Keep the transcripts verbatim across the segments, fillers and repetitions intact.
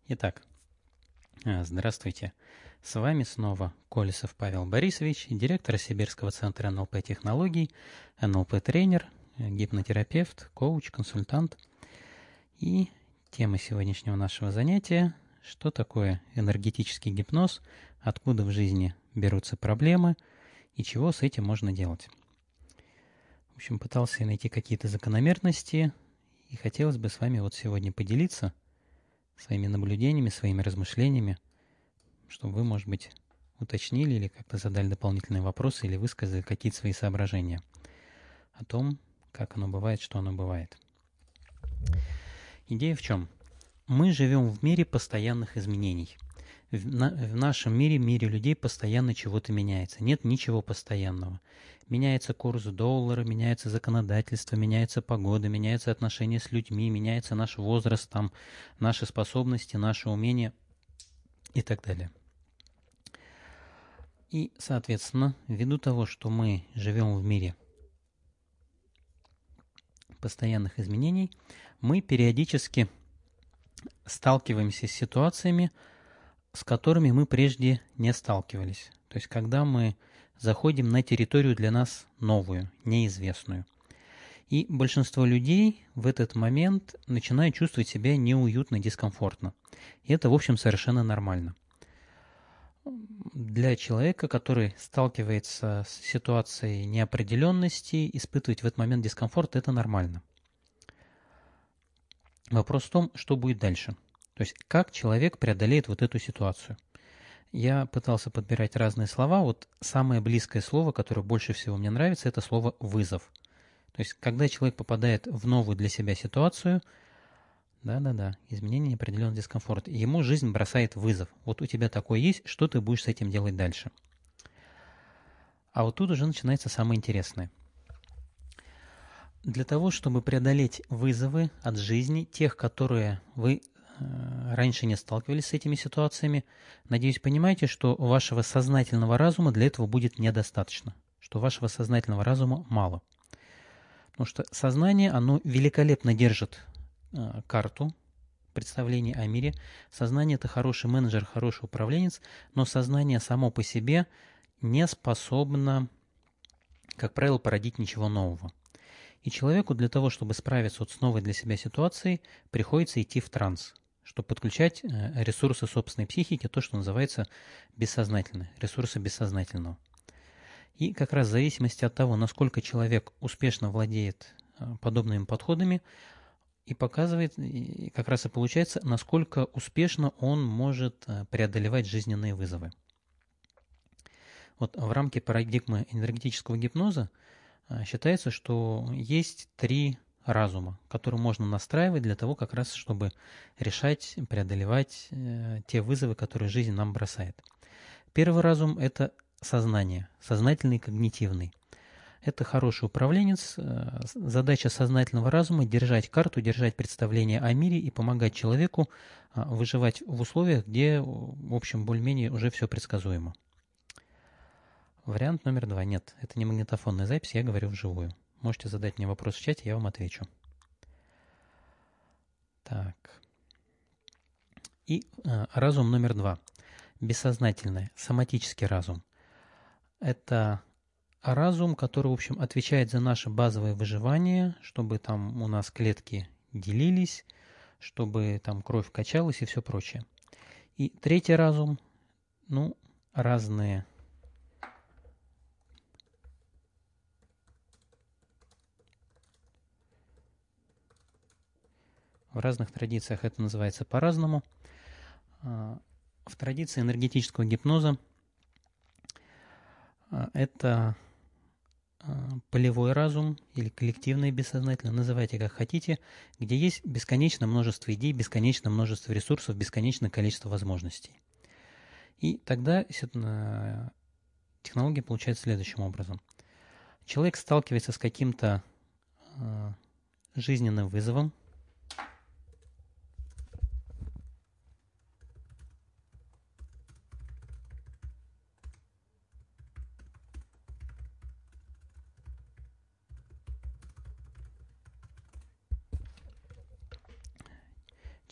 Итак, а, здравствуйте. С вами снова Колесов Павел Борисович, директор Сибирского центра эн эл пэ-технологий, эн эл пэ-тренер, гипнотерапевт, коуч, консультант. И тема сегодняшнего нашего занятия – что такое энергетический гипноз, откуда в жизни берутся проблемы и чего с этим можно делать. В общем, пытался найти какие-то закономерности, и хотелось бы с вами вот сегодня поделиться своими наблюдениями, своими размышлениями, чтобы вы, может быть, уточнили или как-то задали дополнительные вопросы или высказали какие-то свои соображения о том, как оно бывает, что оно бывает. Идея в чем? Мы живем в мире постоянных изменений. В, на, в нашем мире, мире людей постоянно чего-то меняется. Нет ничего постоянного. Меняется курс доллара, меняется законодательство, меняется погода, меняются отношения с людьми, меняется наш возраст, там, наши способности, наши умения и так далее. И, соответственно, ввиду того, что мы живем в мире постоянных изменений, мы периодически сталкиваемся с ситуациями, с которыми мы прежде не сталкивались. То есть, когда мы заходим на территорию для нас новую, неизвестную. И большинство людей в этот момент начинают чувствовать себя неуютно, дискомфортно. И это, в общем, совершенно нормально. Для человека, который сталкивается с ситуацией неопределенности, испытывать в этот момент дискомфорт – это нормально. Вопрос в том, что будет дальше. То есть, как человек преодолеет вот эту ситуацию. Я пытался подбирать разные слова. Вот самое близкое слово, которое больше всего мне нравится, это слово «вызов». То есть, когда человек попадает в новую для себя ситуацию, да-да-да, изменение, неопределенный дискомфорт, ему жизнь бросает вызов. Вот у тебя такое есть, что ты будешь с этим делать дальше? А вот тут уже начинается самое интересное. Для того, чтобы преодолеть вызовы от жизни, тех, которые вы э, раньше не сталкивались с этими ситуациями, надеюсь, понимаете, что у вашего сознательного разума для этого будет недостаточно, что у вашего сознательного разума мало. Потому что сознание, оно великолепно держит э, карту представления о мире. Сознание – это хороший менеджер, хороший управленец, но сознание само по себе не способно, как правило, породить ничего нового. И человеку для того, чтобы справиться вот с новой для себя ситуацией, приходится идти в транс, чтобы подключать ресурсы собственной психики, то, что называется бессознательное, ресурсы бессознательного. И как раз в зависимости от того, насколько человек успешно владеет подобными подходами, и показывает, и как раз и получается, насколько успешно он может преодолевать жизненные вызовы. Вот в рамке парадигмы энергетического гипноза считается, что есть три разума, которые можно настраивать для того, как раз, чтобы решать, преодолевать э, те вызовы, которые жизнь нам бросает. Первый разум – это сознание, сознательный, когнитивный. Это хороший управленец. Э, задача сознательного разума – держать карту, держать представление о мире и помогать человеку э, выживать в условиях, где, в общем, более-менее уже все предсказуемо. Вариант номер два. Нет, это не магнитофонная запись, я говорю вживую. Можете задать мне вопрос в чате, я вам отвечу. Так. И э, разум номер два. Бессознательный, соматический разум. Это разум, который, в общем, отвечает за наше базовое выживание, чтобы там у нас клетки делились, чтобы там кровь качалась и все прочее. И третий разум, ну, разные... В разных традициях это называется по-разному. В традиции энергетического гипноза это полевой разум или коллективное бессознательное, называйте как хотите, где есть бесконечное множество идей, бесконечное множество ресурсов, бесконечное количество возможностей. И тогда технология получается следующим образом. Человек сталкивается с каким-то жизненным вызовом,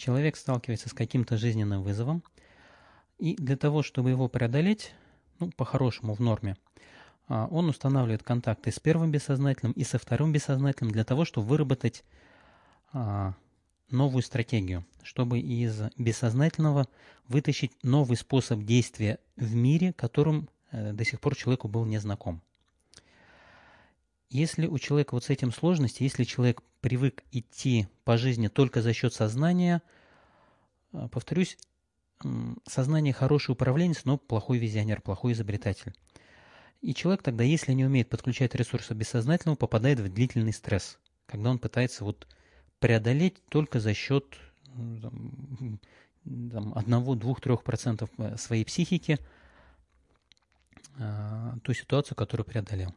человек сталкивается с каким-то жизненным вызовом, и для того, чтобы его преодолеть, ну, по-хорошему, в норме, он устанавливает контакты с первым бессознательным и со вторым бессознательным для того, чтобы выработать новую стратегию, чтобы из бессознательного вытащить новый способ действия в мире, которым до сих пор человеку был не знаком. Если у человека вот с этим сложности, если человек привык идти по жизни только за счет сознания, повторюсь, сознание хороший управленец, но плохой визионер, плохой изобретатель. И человек тогда, если не умеет подключать ресурсы бессознательного, попадает в длительный стресс, когда он пытается вот преодолеть только за счет одного-двух-трех процентов своей психики э, ту ситуацию, которую преодолел.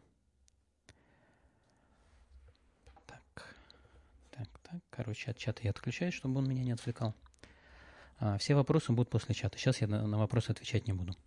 Так, так, так. Короче, от чата я отключаюсь, чтобы он меня не отвлекал. А, все вопросы будут после чата. Сейчас я на, на вопросы отвечать не буду.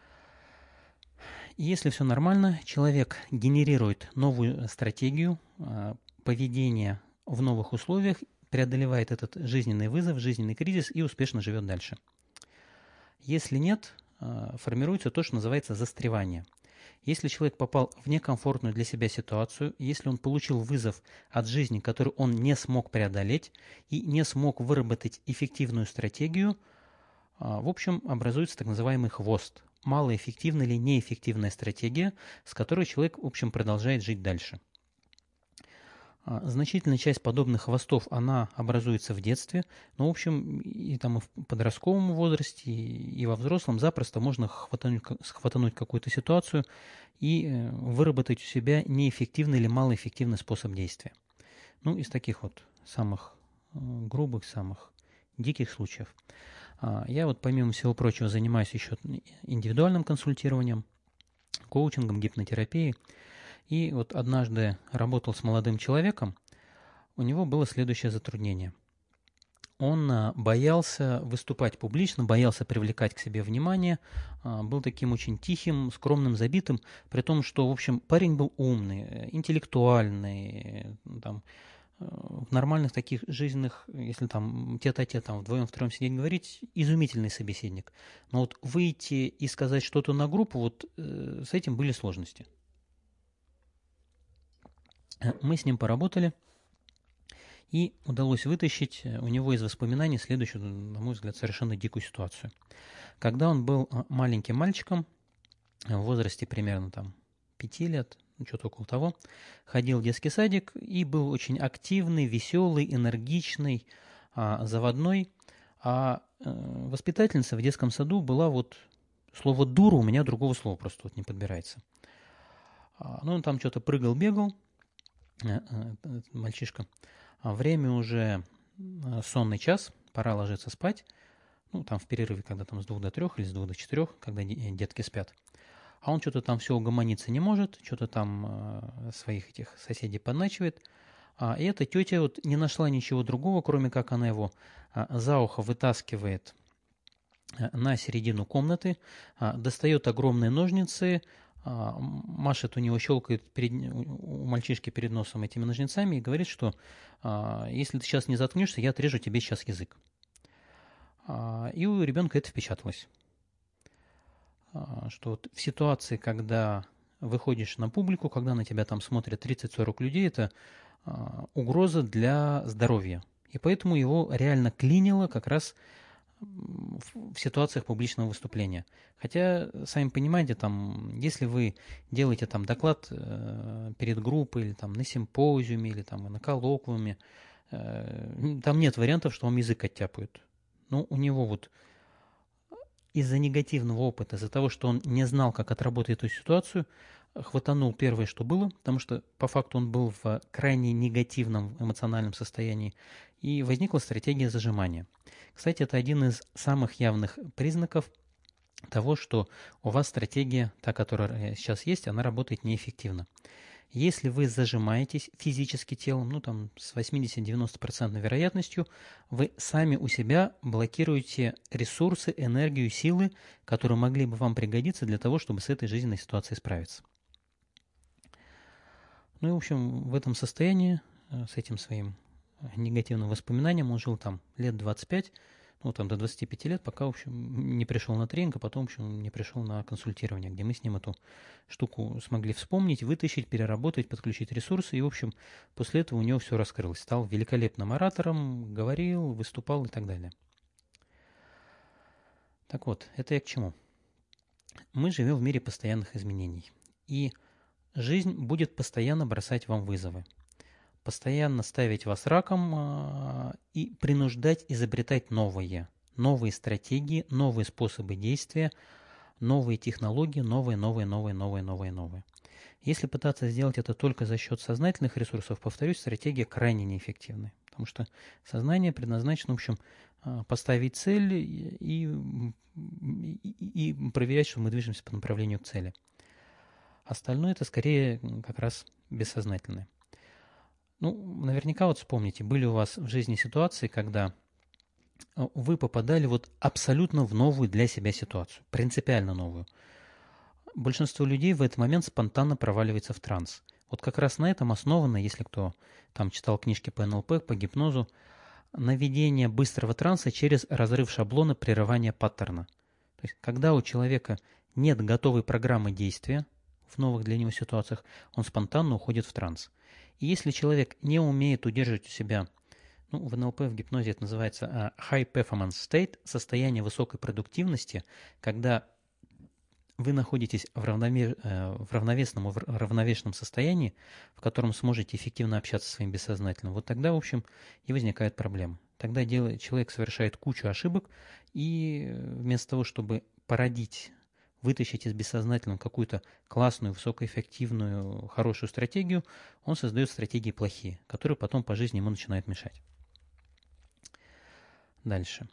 Если все нормально, человек генерирует новую стратегию э, поведения в новых условиях, преодолевает этот жизненный вызов, жизненный кризис и успешно живет дальше. Если нет, формируется то, что называется застревание. Если человек попал в некомфортную для себя ситуацию, если он получил вызов от жизни, который он не смог преодолеть и не смог выработать эффективную стратегию, в общем, образуется так называемый хвост. Малоэффективная или неэффективная стратегия, с которой человек, в общем, продолжает жить дальше. Значительная часть подобных хвостов, она образуется в детстве, но, в общем, и там и в подростковом возрасте, и во взрослом запросто можно хватануть, схватануть какую-то ситуацию и выработать у себя неэффективный или малоэффективный способ действия. Ну, из таких вот самых грубых, самых диких случаев. Я вот, помимо всего прочего, занимаюсь еще индивидуальным консультированием, коучингом, гипнотерапией. И вот однажды работал с молодым человеком, у него было следующее затруднение. Он боялся выступать публично, боялся привлекать к себе внимание, был таким очень тихим, скромным, забитым, при том, что, в общем, парень был умный, интеллектуальный, там, в нормальных таких жизненных, если там тет-а-тет, там, вдвоем-втроем сидеть говорить, изумительный собеседник. Но вот выйти и сказать что-то на группу, вот э, с этим были сложности. Мы с ним поработали, и удалось вытащить у него из воспоминаний следующую, на мой взгляд, совершенно дикую ситуацию. Когда он был маленьким мальчиком, в возрасте примерно там пяти лет, ну, что-то около того, ходил в детский садик и был очень активный, веселый, энергичный, а, заводной. А э, воспитательница в детском саду была вот, слово «дура» у меня другого слова просто вот не подбирается. А, ну, он там что-то прыгал, бегал, мальчишка. Время уже сонный час, пора ложиться спать. Ну, там в перерыве, когда там с двух до трех или с двух до четырех, когда детки спят. А он что-то там все угомониться не может, что-то там своих этих соседей подначивает. И эта тетя вот не нашла ничего другого, кроме как она его за ухо вытаскивает на середину комнаты, достает огромные ножницы, машет у него, щелкает перед, у мальчишки перед носом этими ножницами и говорит, что если ты сейчас не заткнешься, я отрежу тебе сейчас язык. И у ребенка это впечаталось. Что вот в ситуации, когда выходишь на публику, когда на тебя там смотрят тридцать-сорок людей, это угроза для здоровья. И поэтому его реально клинило как раз в ситуациях публичного выступления. Хотя, сами понимаете, там, если вы делаете там доклад э, перед группой, или там на симпозиуме, или там на коллоквиуме, э, там нет вариантов, что вам язык оттяпают. Но у него вот из-за негативного опыта, из-за того, что он не знал, как отработать эту ситуацию, хватанул первое, что было, потому что по факту он был в крайне негативном эмоциональном состоянии, и возникла стратегия зажимания. Кстати, это один из самых явных признаков того, что у вас стратегия, та, которая сейчас есть, она работает неэффективно. Если вы зажимаетесь физически телом, ну там с восемьдесят-девяносто процентов вероятностью, вы сами у себя блокируете ресурсы, энергию, силы, которые могли бы вам пригодиться для того, чтобы с этой жизненной ситуацией справиться. Ну и, в общем, в этом состоянии, с этим своим негативным воспоминаниям. Он жил там лет двадцать пять, ну, там до двадцати пяти лет, пока, в общем, не пришел на тренинг, а потом, в общем, не пришел на консультирование, где мы с ним эту штуку смогли вспомнить, вытащить, переработать, подключить ресурсы. И, в общем, после этого у него все раскрылось. Стал великолепным оратором, говорил, выступал и так далее. Так вот, это я к чему? Мы живем в мире постоянных изменений. И жизнь будет постоянно бросать вам вызовы. Постоянно ставить вас раком э, и принуждать изобретать новые. Новые стратегии, новые способы действия, новые технологии, новые, новые, новые, новые, новые, новые. Если пытаться сделать это только за счет сознательных ресурсов, повторюсь, стратегия крайне неэффективная. Потому что сознание предназначено, в общем, поставить цель и, и, и проверять, что мы движемся по направлению к цели. Остальное это скорее как раз бессознательное. Ну, наверняка вот вспомните, были у вас в жизни ситуации, когда вы попадали вот абсолютно в новую для себя ситуацию, принципиально новую. Большинство людей в этот момент спонтанно проваливается в транс. Вот как раз на этом основано, если кто там читал книжки по эн эл пэ, по гипнозу, наведение быстрого транса через разрыв шаблона прерывания паттерна. То есть, когда у человека нет готовой программы действия в новых для него ситуациях, он спонтанно уходит в транс. И если человек не умеет удерживать у себя, ну, в эн эл пэ, в гипнозе это называется high performance state, состояние высокой продуктивности, когда вы находитесь в, равнове... в равновесном, в равновешенном состоянии, в котором сможете эффективно общаться со своим бессознательным, вот тогда, в общем, и возникают проблемы. Тогда делает, человек совершает кучу ошибок, и вместо того, чтобы породить, вытащить из бессознательного какую-то классную, высокоэффективную, хорошую стратегию, он создает стратегии плохие, которые потом по жизни ему начинают мешать. Дальше.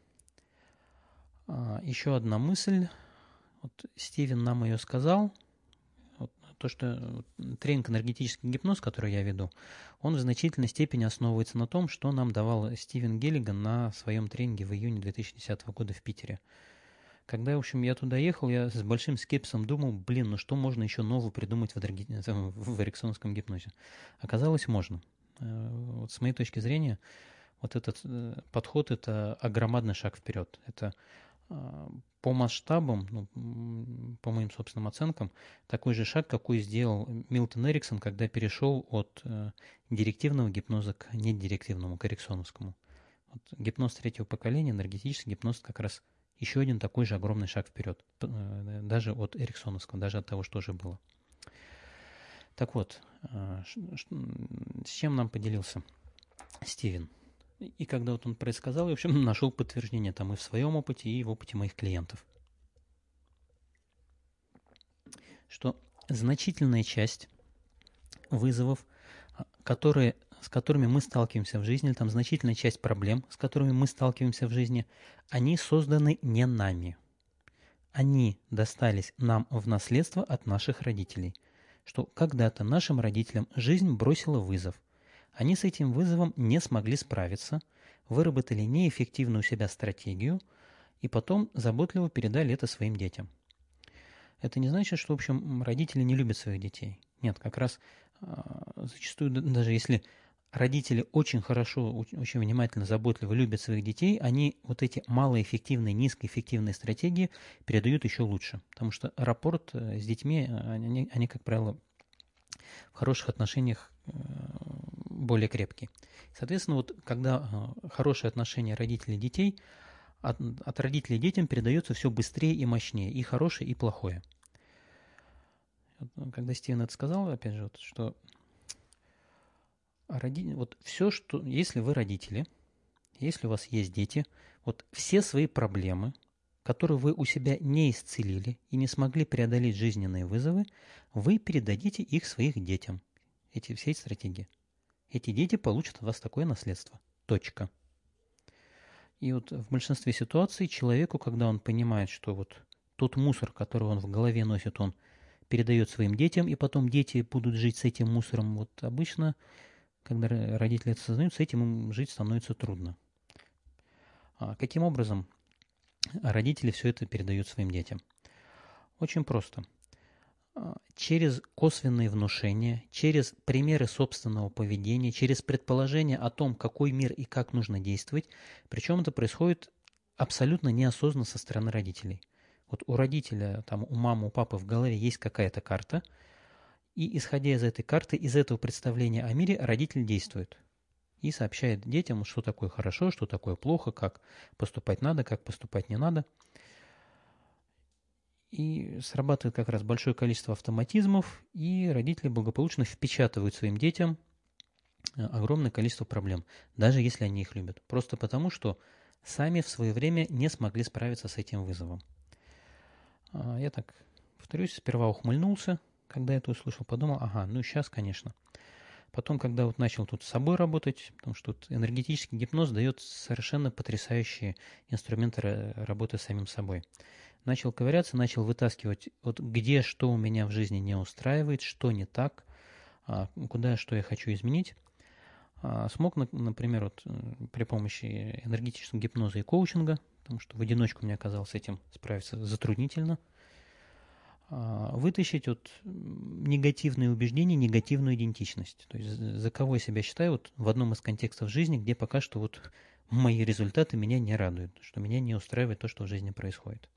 Еще одна мысль. Вот Стивен нам ее сказал. Вот то, что тренинг «Энергетический гипноз», который я веду, он в значительной степени основывается на том, что нам давал Стивен Геллиган на своем тренинге в июне две тысячи десятого года в Питере. Когда, в общем, я туда ехал, я с большим скепсисом думал, блин, ну что можно еще нового придумать в, энерги... в эриксоновском гипнозе? Оказалось, можно. Вот с моей точки зрения, вот этот подход – это огромадный шаг вперед. Это по масштабам, ну, по моим собственным оценкам, такой же шаг, какой сделал Милтон Эриксон, когда перешел от э, директивного гипноза к недирективному, к эриксоновскому. Вот гипноз третьего поколения, энергетический гипноз, как раз еще один такой же огромный шаг вперед, э, даже от эриксоновского, даже от того, что уже было. Так вот, э, с чем нам поделился Стивен? И когда вот он предсказал, я, в общем, нашел подтверждение там и в своем опыте, и в опыте моих клиентов. Что значительная часть вызовов, которые, с которыми мы сталкиваемся в жизни, там значительная часть проблем, с которыми мы сталкиваемся в жизни, они созданы не нами. Они достались нам в наследство от наших родителей. Что когда-то нашим родителям жизнь бросила вызов. Они с этим вызовом не смогли справиться, выработали неэффективную у себя стратегию и потом заботливо передали это своим детям. Это не значит, что, в общем, родители не любят своих детей. Нет, как раз зачастую, даже если родители очень хорошо, очень внимательно, заботливо любят своих детей, они вот эти малоэффективные, низкоэффективные стратегии передают еще лучше. Потому что рапорт с детьми, они, они как правило, в хороших отношениях более крепкий. Соответственно, вот когда хорошие отношения родителей и детей, от, от родителей детям передается все быстрее и мощнее, и хорошее, и плохое. Когда Стивен это сказал, опять же, вот, что роди... вот все, что, если вы родители, если у вас есть дети, вот все свои проблемы, которые вы у себя не исцелили и не смогли преодолеть жизненные вызовы, вы передадите их своих детям. Эти все эти стратегии. Эти дети получат от вас такое наследство. Точка. И вот в большинстве ситуаций человеку, когда он понимает, что вот тот мусор, который он в голове носит, он передает своим детям, и потом дети будут жить с этим мусором, вот обычно, когда родители это осознают, с этим им жить становится трудно. А каким образом родители все это передают своим детям? Очень просто. через косвенные внушения, через примеры собственного поведения, через предположение о том, какой мир и как нужно действовать. Причем это происходит абсолютно неосознанно со стороны родителей. Вот у родителя, там, у мамы, у папы в голове есть какая-то карта, и исходя из этой карты, из этого представления о мире, родитель действует. И сообщает детям, что такое хорошо, что такое плохо, как поступать надо, как поступать не надо. И срабатывает как раз большое количество автоматизмов, и родители благополучно впечатывают своим детям огромное количество проблем, даже если они их любят. Просто потому, что сами в свое время не смогли справиться с этим вызовом. Я так, повторюсь, сперва ухмыльнулся, когда это услышал, подумал, ага, ну сейчас, конечно. Потом, когда вот начал тут с собой работать, потому что тут энергетический гипноз дает совершенно потрясающие инструменты работы с самим собой. Начал ковыряться, начал вытаскивать, вот где что у меня в жизни не устраивает, что не так, куда что я хочу изменить. Смог, например, вот при помощи энергетического гипноза и коучинга, потому что в одиночку мне оказалось с этим справиться затруднительно, вытащить вот негативные убеждения, негативную идентичность. То есть за кого я себя считаю вот в одном из контекстов жизни, где пока что вот мои результаты меня не радуют, что меня не устраивает то, что в жизни происходит.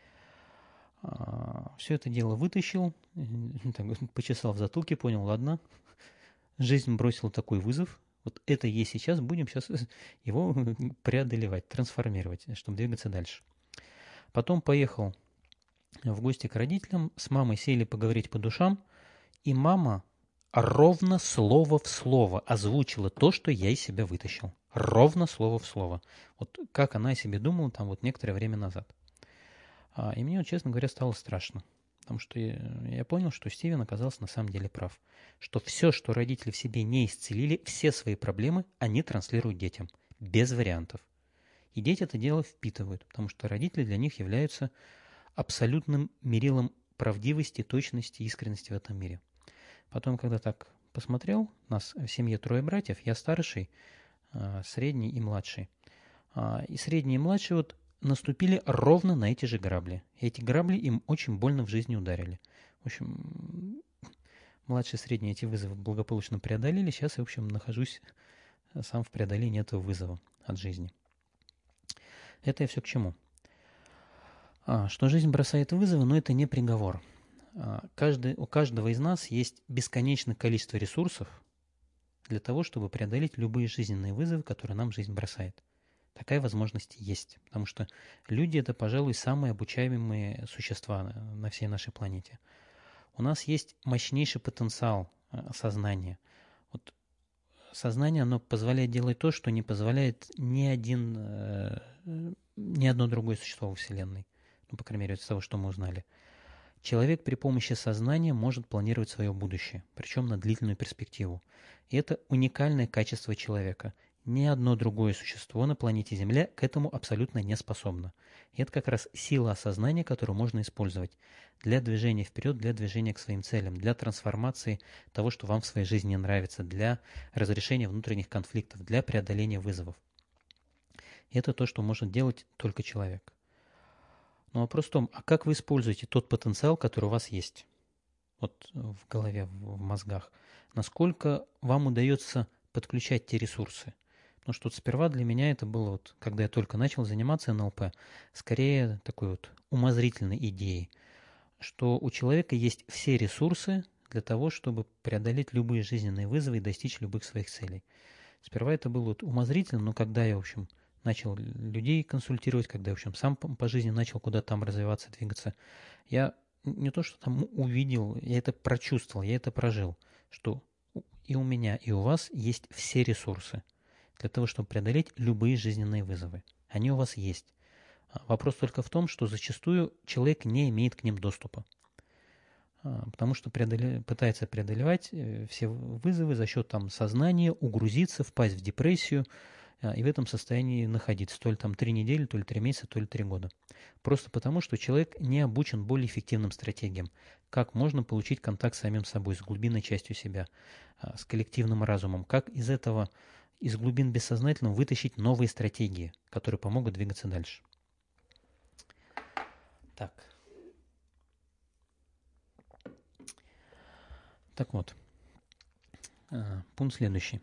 Все это дело вытащил, так, почесал в затылке, понял, ладно, жизнь бросила такой вызов, вот это и есть сейчас, будем сейчас его преодолевать, трансформировать, чтобы двигаться дальше. Потом поехал в гости к родителям, с мамой сели поговорить по душам, и мама ровно слово в слово озвучила то, что я из себя вытащил. Ровно слово в слово. Вот как она о себе думала там вот некоторое время назад. И мне, честно говоря, стало страшно. Потому что я, я понял, что Стивен оказался на самом деле прав. Что все, что родители в себе не исцелили, все свои проблемы, они транслируют детям. Без вариантов. И дети это дело впитывают. Потому что родители для них являются абсолютным мерилом правдивости, точности, искренности в этом мире. Потом, когда так посмотрел, нас в семье трое братьев, я старший, средний и младший. И средний и младший вот наступили ровно на эти же грабли. И эти грабли им очень больно в жизни ударили. В общем, младший и средний эти вызовы благополучно преодолели. Сейчас я, в общем, нахожусь сам в преодолении этого вызова от жизни. Это я все к чему? А, что жизнь бросает вызовы, но это не приговор. А, каждый, у каждого из нас есть бесконечное количество ресурсов для того, чтобы преодолеть любые жизненные вызовы, которые нам жизнь бросает. Такая возможность есть, потому что люди – это, пожалуй, самые обучаемые существа на всей нашей планете. У нас есть мощнейший потенциал сознания. Вот сознание, оно позволяет делать то, что не позволяет ни один, ни одно другое существо во Вселенной. Ну, по крайней мере, из того, что мы узнали. Человек при помощи сознания может планировать свое будущее, причем на длительную перспективу. И это уникальное качество человека. Ни одно другое существо на планете Земля к этому абсолютно не способно. И это как раз сила осознания, которую можно использовать для движения вперед, для движения к своим целям, для трансформации того, что вам в своей жизни не нравится, для разрешения внутренних конфликтов, для преодоления вызовов. И это то, что может делать только человек. Но вопрос в том, а как вы используете тот потенциал, который у вас есть? Вот в голове, в мозгах. Насколько вам удается подключать те ресурсы? Потому что вот сперва для меня это было, вот, когда я только начал заниматься эн эл пэ, скорее такой вот умозрительной идеей, что у человека есть все ресурсы для того, чтобы преодолеть любые жизненные вызовы и достичь любых своих целей. Сперва это было вот умозрительно, но когда я, в общем, начал людей консультировать, когда я, в общем, сам по жизни начал куда-то там развиваться, двигаться, я не то, что там увидел, я это прочувствовал, я это прожил, что и у меня, и у вас есть все ресурсы для того, чтобы преодолеть любые жизненные вызовы. Они у вас есть. Вопрос только в том, что зачастую человек не имеет к ним доступа. Потому что преодоле... пытается преодолевать все вызовы за счет там, сознания, угрузиться, впасть в депрессию и в этом состоянии находиться. То ли там три недели, то ли три месяца, то ли три года. Просто потому, что человек не обучен более эффективным стратегиям. Как можно получить контакт с самим собой, с глубинной частью себя, с коллективным разумом. Как из этого, из глубин бессознательного вытащить новые стратегии, которые помогут двигаться дальше. Так. Так вот, пункт следующий.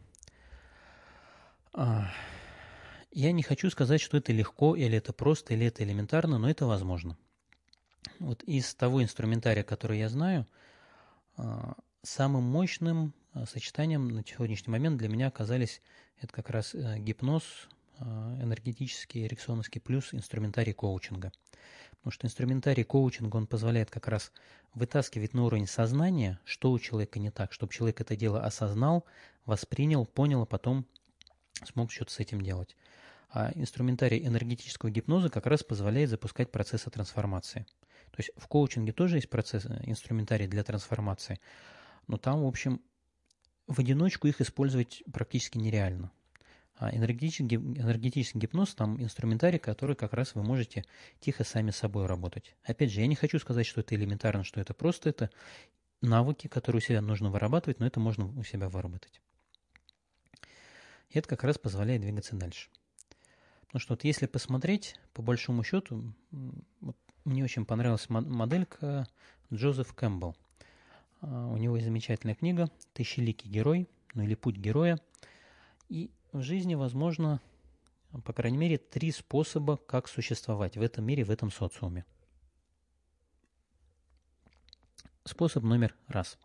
Я не хочу сказать, что это легко, или это просто, или это элементарно, но это возможно. Вот из того инструментария, который я знаю, самым мощным сочетанием на сегодняшний момент для меня оказались это как раз гипноз, энергетический, эриксоновский плюс инструментарий коучинга. Потому что инструментарий коучинга, он позволяет как раз вытаскивать на уровень сознания, что у человека не так, чтобы человек это дело осознал, воспринял, понял, а потом смог что-то с этим делать. А инструментарий энергетического гипноза как раз позволяет запускать процессы трансформации. То есть в коучинге тоже есть процесс, инструментарий для трансформации, но там, в общем, в одиночку их использовать практически нереально. А энергетический, энергетический гипноз, там инструментарий, который как раз вы можете тихо сами с собой работать. Опять же, я не хочу сказать, что это элементарно, что это просто, это навыки, которые у себя нужно вырабатывать, но это можно у себя выработать. И это как раз позволяет двигаться дальше. Потому что вот если посмотреть, по большому счету, вот мне очень понравилась моделька Джозеф Кэмпбелл. У него есть замечательная книга «Тысячеликий герой», ну или «Путь героя». И в жизни возможно, по крайней мере, три способа, как существовать в этом мире, в этом социуме. Способ номер раз.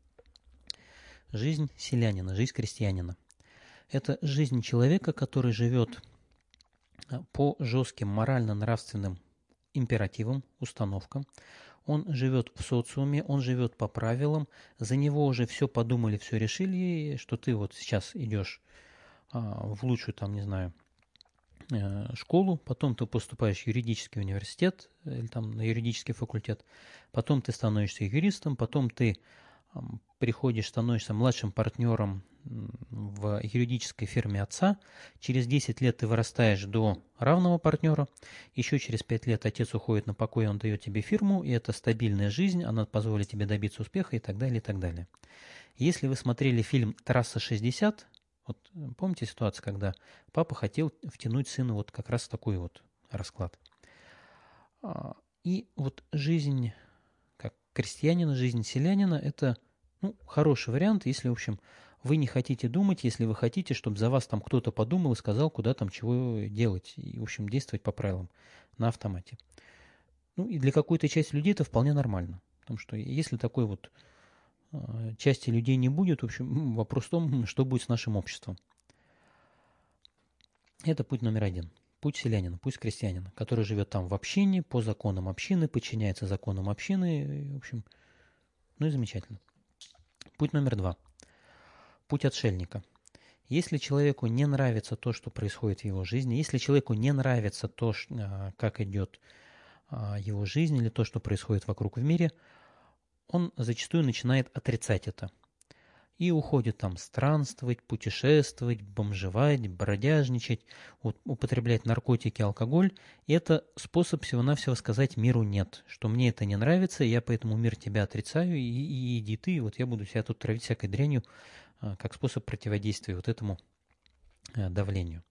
Жизнь селянина, жизнь крестьянина. Это жизнь человека, который живет по жестким морально-нравственным императивам, установкам. Он живет в социуме, он живет по правилам, за него уже все подумали, все решили, что ты вот сейчас идешь в лучшую, там, не знаю, школу, потом ты поступаешь в юридический университет или там на юридический факультет, потом ты становишься юристом, потом ты приходишь, становишься младшим партнером в юридической фирме отца, через десять лет ты вырастаешь до равного партнера, еще через пять лет отец уходит на покой, он дает тебе фирму, и это стабильная жизнь, она позволит тебе добиться успеха и так далее, и так далее. Если вы смотрели фильм «Трасса шестьдесят», вот помните ситуацию, когда папа хотел втянуть сына вот как раз в такой вот расклад. И вот жизнь как крестьянина, жизнь селянина – это ну, хороший вариант, если, в общем, вы не хотите думать, если вы хотите, чтобы за вас там кто-то подумал и сказал, куда там чего делать, и, в общем, действовать по правилам на автомате. Ну, и для какой-то части людей это вполне нормально, потому что если такой вот части людей не будет, в общем, вопрос в том, что будет с нашим обществом. Это путь номер один. Путь селянина, путь крестьянина, который живет там в общине, по законам общины, подчиняется законам общины, в общем, ну и замечательно. Путь номер два. Путь отшельника. Если человеку не нравится то, что происходит в его жизни, если человеку не нравится то, как идет его жизнь или то, что происходит вокруг в мире, он зачастую начинает отрицать это. И уходит там странствовать, путешествовать, бомжевать, бродяжничать, употреблять наркотики, алкоголь. И это способ всего-навсего сказать миру «нет», что мне это не нравится, я поэтому мир тебя отрицаю, и, и иди ты, и вот я буду себя тут травить всякой дрянью, как способ противодействия вот этому давлению.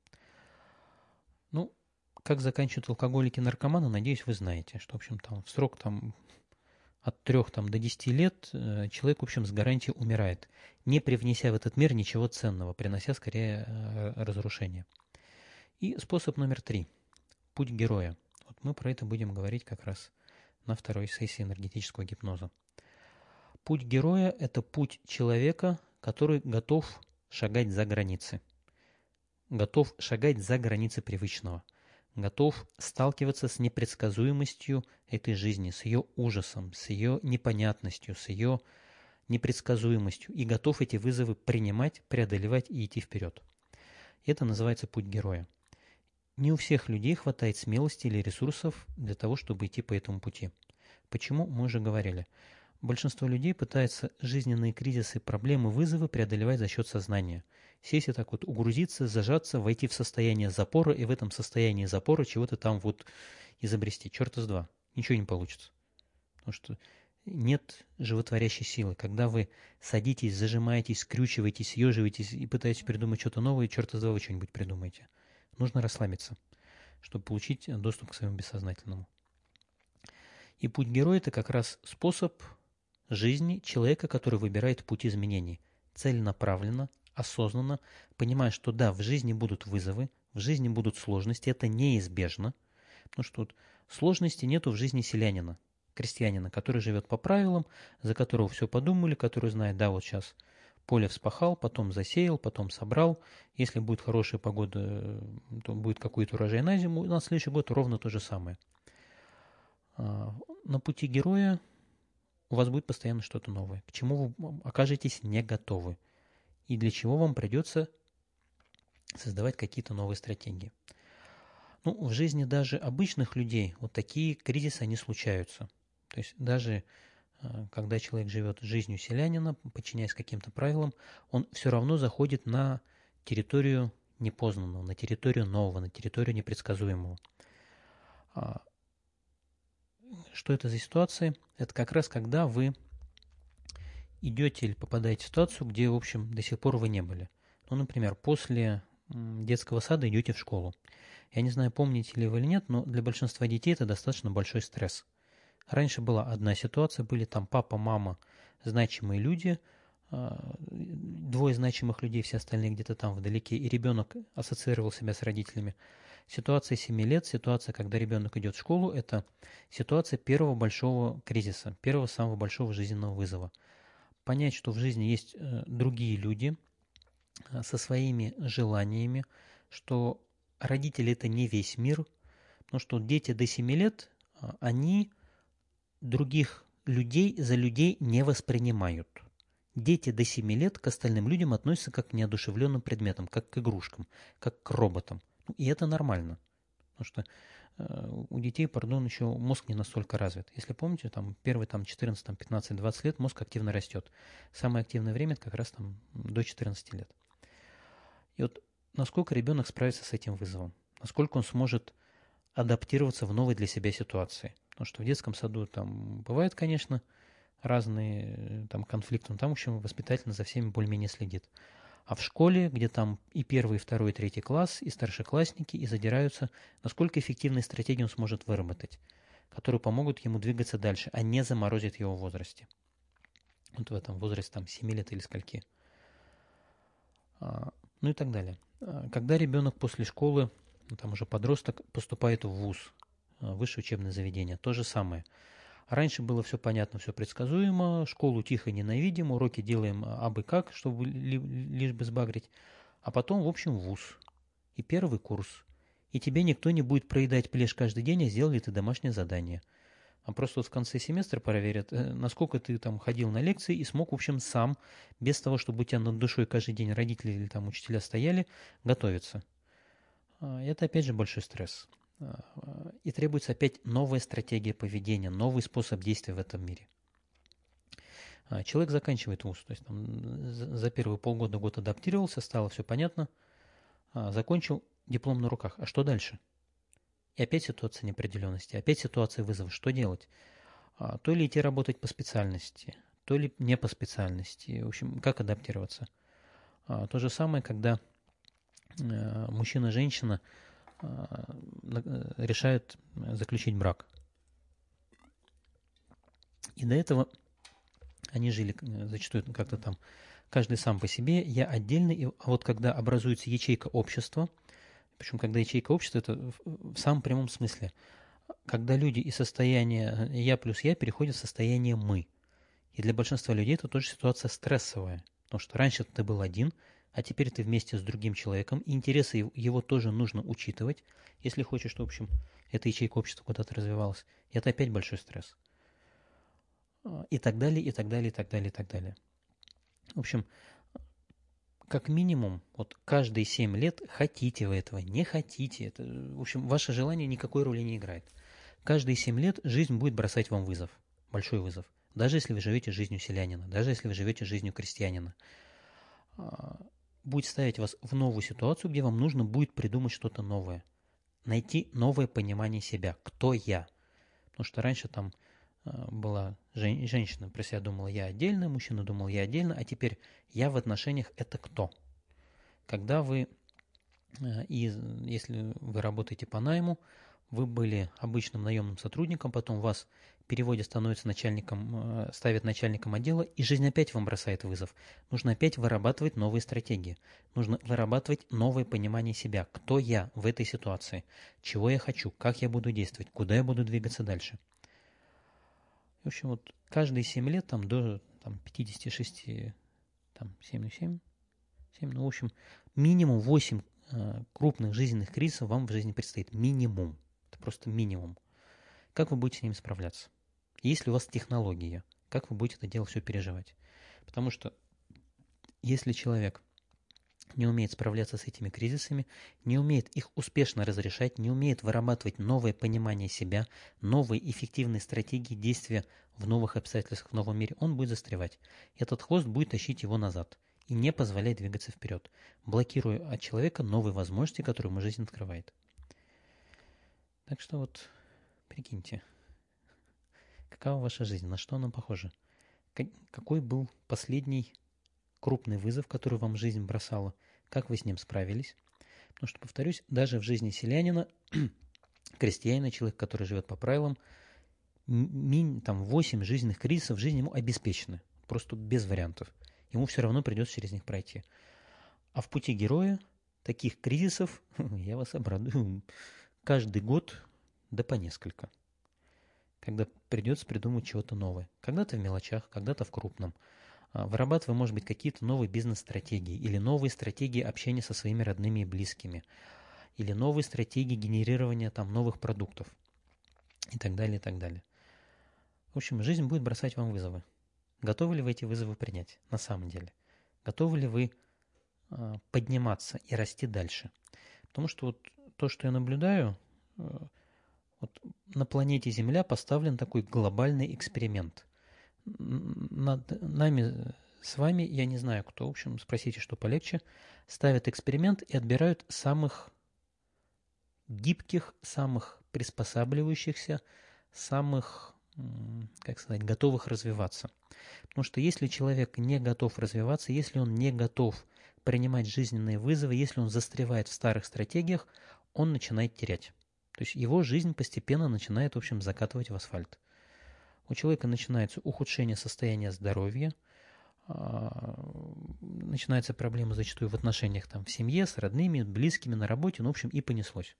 Ну, как заканчивают алкоголики и наркоманы, надеюсь, вы знаете, что, в общем, там в срок там от трех там, до десяти лет человек, в общем, с гарантией умирает, не привнеся в этот мир ничего ценного, принося скорее разрушение. И способ номер три. Путь героя. Вот мы про это будем говорить как раз на второй сессии энергетического гипноза. Путь героя – это путь человека, который готов шагать за границы. Готов шагать за границы привычного. Готов сталкиваться с непредсказуемостью этой жизни, с ее ужасом, с ее непонятностью, с ее непредсказуемостью, и готов эти вызовы принимать, преодолевать и идти вперед. Это называется путь героя. Не у всех людей хватает смелости или ресурсов для того, чтобы идти по этому пути. Почему? Мы уже говорили. Большинство людей пытается жизненные кризисы, проблемы, вызовы преодолевать за счет сознания. Сесть и так вот угрузиться, зажаться, войти в состояние запора и в этом состоянии запора чего-то там вот изобрести. Черт из два. Ничего не получится. Потому что нет животворящей силы. Когда вы садитесь, зажимаетесь, скрючиваетесь, съеживаетесь и пытаетесь придумать что-то новое, черт из два вы что-нибудь придумаете. Нужно расслабиться, чтобы получить доступ к своему бессознательному. И путь героя – это как раз способ жизни человека, который выбирает путь изменений. Целенаправленно, осознанно, понимая, что да, в жизни будут вызовы, в жизни будут сложности, это неизбежно. Потому что вот сложности нету в жизни селянина, крестьянина, который живет по правилам, за которого все подумали, который знает, да, вот сейчас поле вспахал, потом засеял, потом собрал. Если будет хорошая погода, то будет какой-то урожай на зиму, на следующий год ровно то же самое. На пути героя у вас будет постоянно что-то новое, к чему вы окажетесь не готовы, и для чего вам придется создавать какие-то новые стратегии. Ну, в жизни даже обычных людей вот такие кризисы, они случаются. То есть даже когда человек живет жизнью селянина, подчиняясь каким-то правилам, он все равно заходит на территорию непознанного, на территорию нового, на территорию непредсказуемого. Что это за ситуации? Это как раз когда вы идете или попадаете в ситуацию, где, в общем, до сих пор вы не были. Ну, например, после детского сада идете в школу. Я не знаю, помните ли вы или нет, но для большинства детей это достаточно большой стресс. Раньше была одна ситуация, были там папа, мама, значимые люди, двое значимых людей, все остальные где-то там вдалеке, и ребенок ассоциировал себя с родителями. Ситуация семи лет, ситуация, когда ребенок идет в школу, это ситуация первого большого кризиса, первого самого большого жизненного вызова. Понять, что в жизни есть другие люди со своими желаниями, что родители – это не весь мир, потому что дети до семи лет, они других людей за людей не воспринимают. Дети до семи лет к остальным людям относятся как к неодушевленным предметам, как к игрушкам, как к роботам. И это нормально, потому что э, у детей, пардон, еще мозг не настолько развит. Если помните, там первые там, четырнадцать, пятнадцать, двадцать лет мозг активно растет. Самое активное время – это как раз там, до четырнадцати лет. И вот насколько ребенок справится с этим вызовом, насколько он сможет адаптироваться в новой для себя ситуации. Потому что в детском саду там бывают, конечно, разные там конфликты, но там, в общем, воспитатель за всеми более-менее следит. А в школе, где там и первый, и второй, и третий класс, и старшеклассники, и задираются, насколько эффективные стратегии он сможет выработать, которые помогут ему двигаться дальше, а не заморозят его в возрасте. Вот в этом возрасте там семи лет или скольки. Ну и так далее. Когда ребенок после школы, там уже подросток, поступает в вуз, высшее учебное заведение, то же самое. Раньше было все понятно, все предсказуемо, школу тихо ненавидим, уроки делаем абы как, чтобы лишь бы сбагрить. А потом, в общем, вуз. И первый курс. И тебе никто не будет проедать плешь каждый день, а сделал ли ты домашнее задание. А просто вот в конце семестра проверят, насколько ты там ходил на лекции и смог, в общем, сам, без того, чтобы у тебя над душой каждый день родители или там учителя стояли, готовиться. Это опять же большой стресс. И требуется опять новая стратегия поведения, новый способ действия в этом мире. Человек заканчивает вуз, то есть там, за первые полгода, год адаптировался, стало все понятно, закончил, диплом на руках. А что дальше? И опять ситуация неопределенности, опять ситуация вызова. Что делать? То ли идти работать по специальности, то ли не по специальности. В общем, как адаптироваться? То же самое, когда мужчина и женщина решают заключить брак. И до этого они жили зачастую как-то там, каждый сам по себе, я отдельный. А вот когда образуется ячейка общества, причем когда ячейка общества, это в самом прямом смысле, когда люди из состояния «я плюс я» переходят в состояние «мы». И для большинства людей это тоже ситуация стрессовая, потому что раньше ты был один, а теперь ты вместе с другим человеком, и интересы его тоже нужно учитывать, если хочешь, чтобы, в общем, эта ячейка общества куда-то развивалась. И это опять большой стресс. И так далее, и так далее, и так далее, и так далее. В общем, как минимум, вот каждые семь лет, хотите вы этого, не хотите, это, в общем, ваше желание никакой роли не играет. Каждые семь лет жизнь будет бросать вам вызов, большой вызов. Даже если вы живете жизнью селянина, даже если вы живете жизнью крестьянина. Будет ставить вас в новую ситуацию, где вам нужно будет придумать что-то новое. Найти новое понимание себя. Кто я? Потому что раньше там была жен- женщина про себя думала, я отдельно, мужчина думал, я отдельно, а теперь я в отношениях – это кто? Когда вы, и если вы работаете по найму, вы были обычным наемным сотрудником, потом вас переводят, становится начальником, ставят начальником отдела, и жизнь опять вам бросает вызов. Нужно опять вырабатывать новые стратегии. Нужно вырабатывать новое понимание себя. Кто я в этой ситуации? Чего я хочу? Как я буду действовать? Куда я буду двигаться дальше? В общем, вот каждые семь лет, там, до там, пятидесяти шести, там, семь, семь, семь, ну, в общем, минимум восемь э, крупных жизненных кризисов вам в жизни предстоит. Минимум. Это просто минимум. Как вы будете с ними справляться? Есть ли у вас технология? Как вы будете это дело все переживать? Потому что если человек не умеет справляться с этими кризисами, не умеет их успешно разрешать, не умеет вырабатывать новое понимание себя, новые эффективные стратегии действия в новых обстоятельствах, в новом мире, он будет застревать. Этот хвост будет тащить его назад и не позволять двигаться вперед, блокируя от человека новые возможности, которые ему жизнь открывает. Так что вот прикиньте, какова ваша жизнь, на что она похожа? Какой был последний крупный вызов, который вам жизнь бросала? Как вы с ним справились? Потому что, повторюсь, даже в жизни селянина, крестьянина, человека, который живет по правилам, ми, там восемь жизненных кризисов в жизни ему обеспечены. Просто без вариантов. Ему все равно придется через них пройти. А в пути героя таких кризисов, я вас обрадую, каждый год да по несколько. Когда придется придумать чего-то новое. Когда-то в мелочах, когда-то в крупном. Вырабатывая, может быть, какие-то новые бизнес-стратегии или новые стратегии общения со своими родными и близкими, или новые стратегии генерирования там новых продуктов и так далее, и так далее. В общем, жизнь будет бросать вам вызовы. Готовы ли вы эти вызовы принять на самом деле? Готовы ли вы э, подниматься и расти дальше? Потому что вот то, что я наблюдаю, э, вот на планете Земля поставлен такой глобальный эксперимент. Над нами с вами, я не знаю кто, в общем, спросите, что полегче, ставят эксперимент и отбирают самых гибких, самых приспосабливающихся, самых, как сказать, готовых развиваться. Потому что если человек не готов развиваться, если он не готов принимать жизненные вызовы, если он застревает в старых стратегиях, он начинает терять. То есть его жизнь постепенно начинает, в общем, закатывать в асфальт. У человека начинается ухудшение состояния здоровья, начинаются проблемы зачастую в отношениях там, в семье, с родными, близкими, на работе, ну, в общем, и понеслось.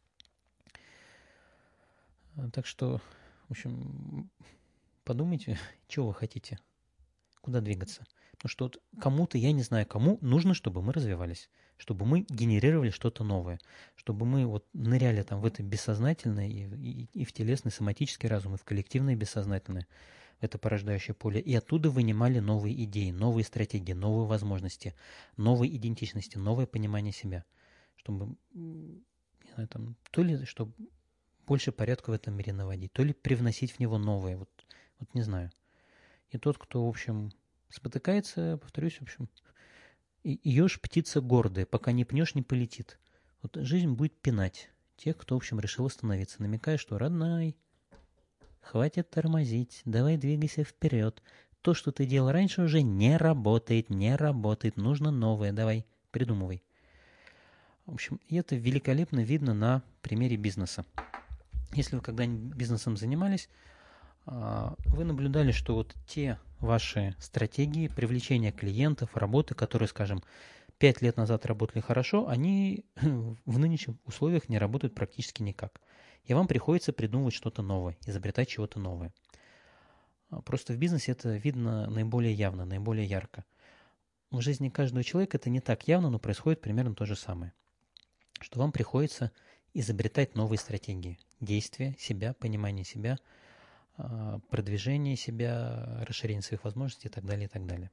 Так что, в общем, подумайте, чего вы хотите, куда двигаться. Потому что вот кому-то, я не знаю кому, нужно, чтобы мы развивались, чтобы мы генерировали что-то новое, чтобы мы вот ныряли там в это бессознательное и, и, и в телесный, соматический разум, и в коллективное бессознательное, в это порождающее поле, и оттуда вынимали новые идеи, новые стратегии, новые возможности, новые идентичности, новое понимание себя, чтобы, не знаю, там, то ли, чтобы больше порядка в этом мире наводить, то ли привносить в него новое, вот, вот не знаю. И тот, кто, в общем, спотыкается, повторюсь, в общем, и ешь птица гордая, пока не пнешь, не полетит. Вот жизнь будет пинать тех, кто, в общем, решил остановиться, намекая, что родной, хватит тормозить, давай двигайся вперед. То, что ты делал раньше, уже не работает, не работает, нужно новое, давай, придумывай. В общем, и это великолепно видно на примере бизнеса. Если вы когда-нибудь бизнесом занимались, вы наблюдали, что вот те ваши стратегии привлечения клиентов, работы, которые, скажем, пять лет назад работали хорошо, они в нынешних условиях не работают практически никак. И вам приходится придумывать что-то новое, изобретать чего-то новое. Просто в бизнесе это видно наиболее явно, наиболее ярко. В жизни каждого человека это не так явно, но происходит примерно то же самое. Что вам приходится изобретать новые стратегии, действия, себя, понимание себя, продвижение себя, расширение своих возможностей и так далее, и так далее.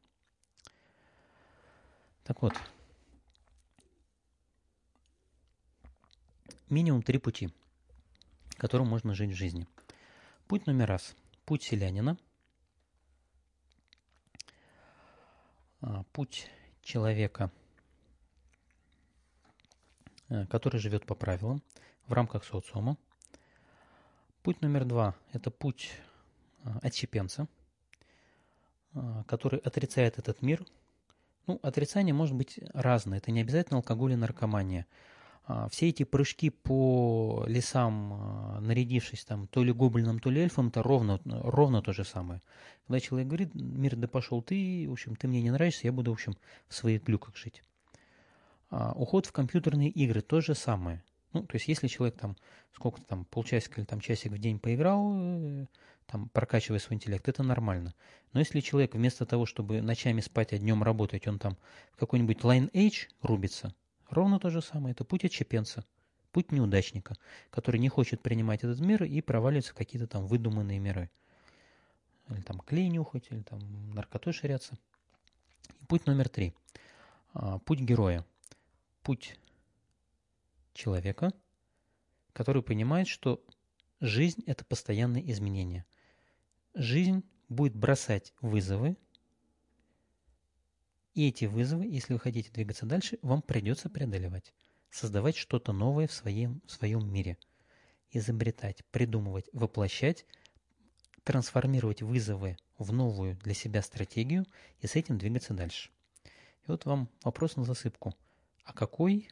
Так вот, минимум три пути, которым можно жить в жизни. Путь номер раз. Путь селянина. Путь человека, который живет по правилам, в рамках социума. Путь номер два – это путь отщепенца, который отрицает этот мир. Ну, отрицание может быть разное. Это не обязательно алкоголь и наркомания. Все эти прыжки по лесам, нарядившись там то ли гоблином, то ли эльфом, это ровно, ровно то же самое. Когда человек говорит: мир, да пошел ты, в общем, ты мне не нравишься, я буду, в общем, в своих глюках жить. А уход в компьютерные игры то же самое. Ну, то есть, если человек там сколько-то там, полчасика или там часик в день поиграл, там, прокачивая свой интеллект, это нормально. Но если человек вместо того, чтобы ночами спать, а днем работать, он там в какой-нибудь Lineage рубится, ровно то же самое. Это путь отщепенца, путь неудачника, который не хочет принимать этот мир и проваливается в какие-то там выдуманные миры. Или там клей нюхать, или там наркотой ширяться. И путь номер три. Путь героя. Путь человека, который понимает, что жизнь – это постоянные изменения. Жизнь будет бросать вызовы, и эти вызовы, если вы хотите двигаться дальше, вам придется преодолевать, создавать что-то новое в своем, в своем мире, изобретать, придумывать, воплощать, трансформировать вызовы в новую для себя стратегию и с этим двигаться дальше. И вот вам вопрос на засыпку. А какой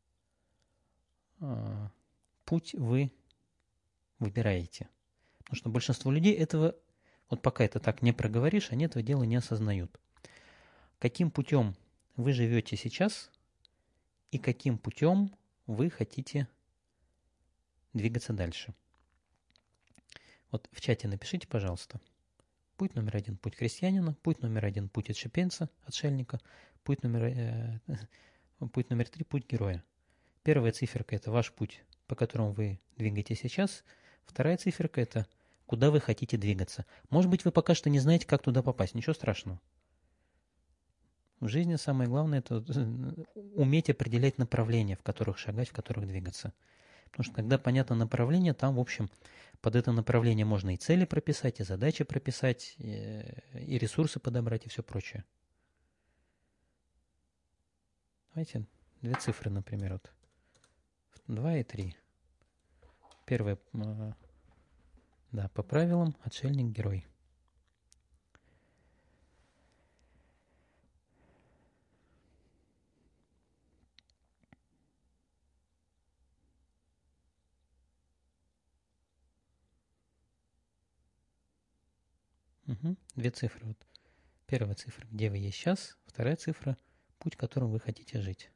э, путь вы выбираете? Потому что большинство людей этого, вот пока это так не проговоришь, они этого дела не осознают. Каким путем вы живете сейчас и каким путем вы хотите двигаться дальше. Вот в чате напишите, пожалуйста. Путь номер один – путь крестьянина, путь номер один – путь отщепенца, отшельника, путь номер, э, путь номер три – путь героя. Первая циферка – это ваш путь, по которому вы двигаетесь сейчас. Вторая циферка – это куда вы хотите двигаться. Может быть, вы пока что не знаете, как туда попасть. Ничего страшного. В жизни самое главное – это уметь определять направления, в которых шагать, в которых двигаться. Потому что когда понятно направление, там, в общем, под это направление можно и цели прописать, и задачи прописать, и, и ресурсы подобрать, и все прочее. Давайте две цифры, например, вот. два и три. Первое, да, по правилам, отшельник-герой. Угу. Две цифры. Вот. Первая цифра, где вы есть сейчас. Вторая цифра, путь, которым вы хотите жить.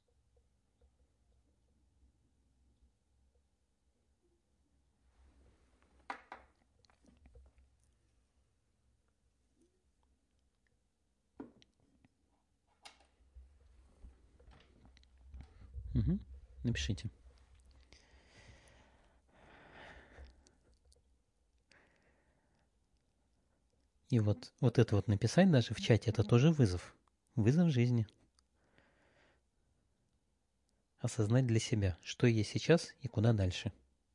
Угу. Напишите. И вот, вот это вот написать даже в чате, это тоже вызов. Вызов жизни. Осознать для себя, что есть сейчас и куда дальше.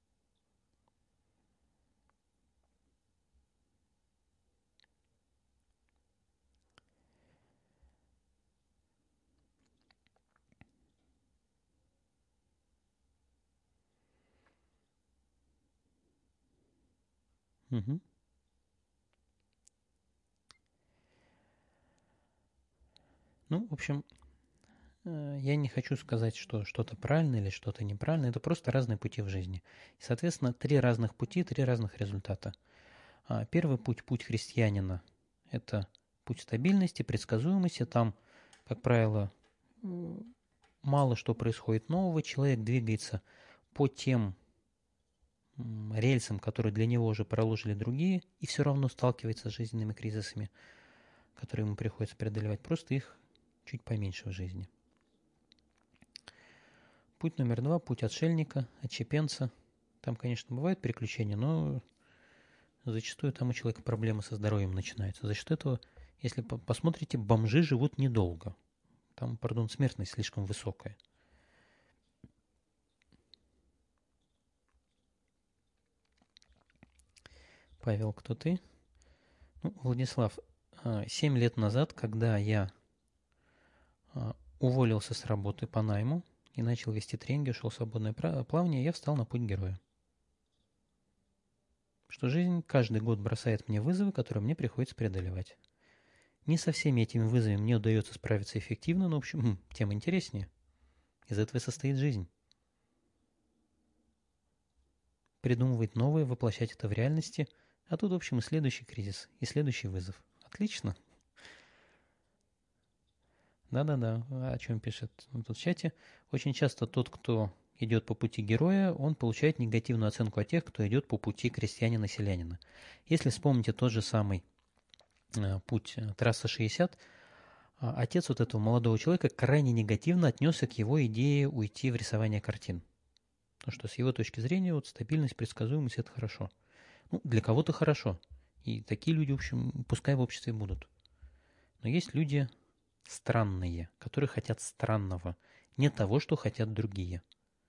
Угу. Ну, в общем, я не хочу сказать, что что-то правильно или что-то неправильно. Это просто разные пути в жизни. И, соответственно, три разных пути, три разных результата. Первый путь, путь христианина, это путь стабильности, предсказуемости. Там, как правило, мало что происходит нового. Человек двигается по тем рельсам, которые для него уже проложили другие, и все равно сталкивается с жизненными кризисами, которые ему приходится преодолевать. Просто их чуть поменьше в жизни. Путь номер два – путь отшельника, отщепенца. Там, конечно, бывают приключения, но зачастую там у человека проблемы со здоровьем начинаются. За счет этого, если посмотрите, бомжи живут недолго. Там, пардон, смертность слишком высокая. Павел, кто ты? Ну, Владислав, семь лет назад, когда я уволился с работы по найму и начал вести тренинги, ушел в свободное плавание, я встал на путь героя. Что жизнь каждый год бросает мне вызовы, которые мне приходится преодолевать. Не со всеми этими вызовами мне удается справиться эффективно, но, в общем, тем интереснее. Из этого и состоит жизнь. придумывать новое, воплощать это в реальности. А тут, в общем, и следующий кризис, и следующий вызов. Отлично. Да-да-да, о чем пишет тут в чате. Очень часто тот, кто идет по пути героя, он получает негативную оценку от тех, кто идет по пути крестьянина-селянина. Если вспомните тот же самый э, путь э, трасса шестьдесят, э, отец вот этого молодого человека крайне негативно отнесся к его идее уйти в рисование картин. Потому что с его точки зрения вот стабильность, предсказуемость – это хорошо. Ну, для кого-то хорошо. И такие люди, в общем, пускай в обществе будут. Но есть люди странные, которые хотят странного, не того, что хотят другие.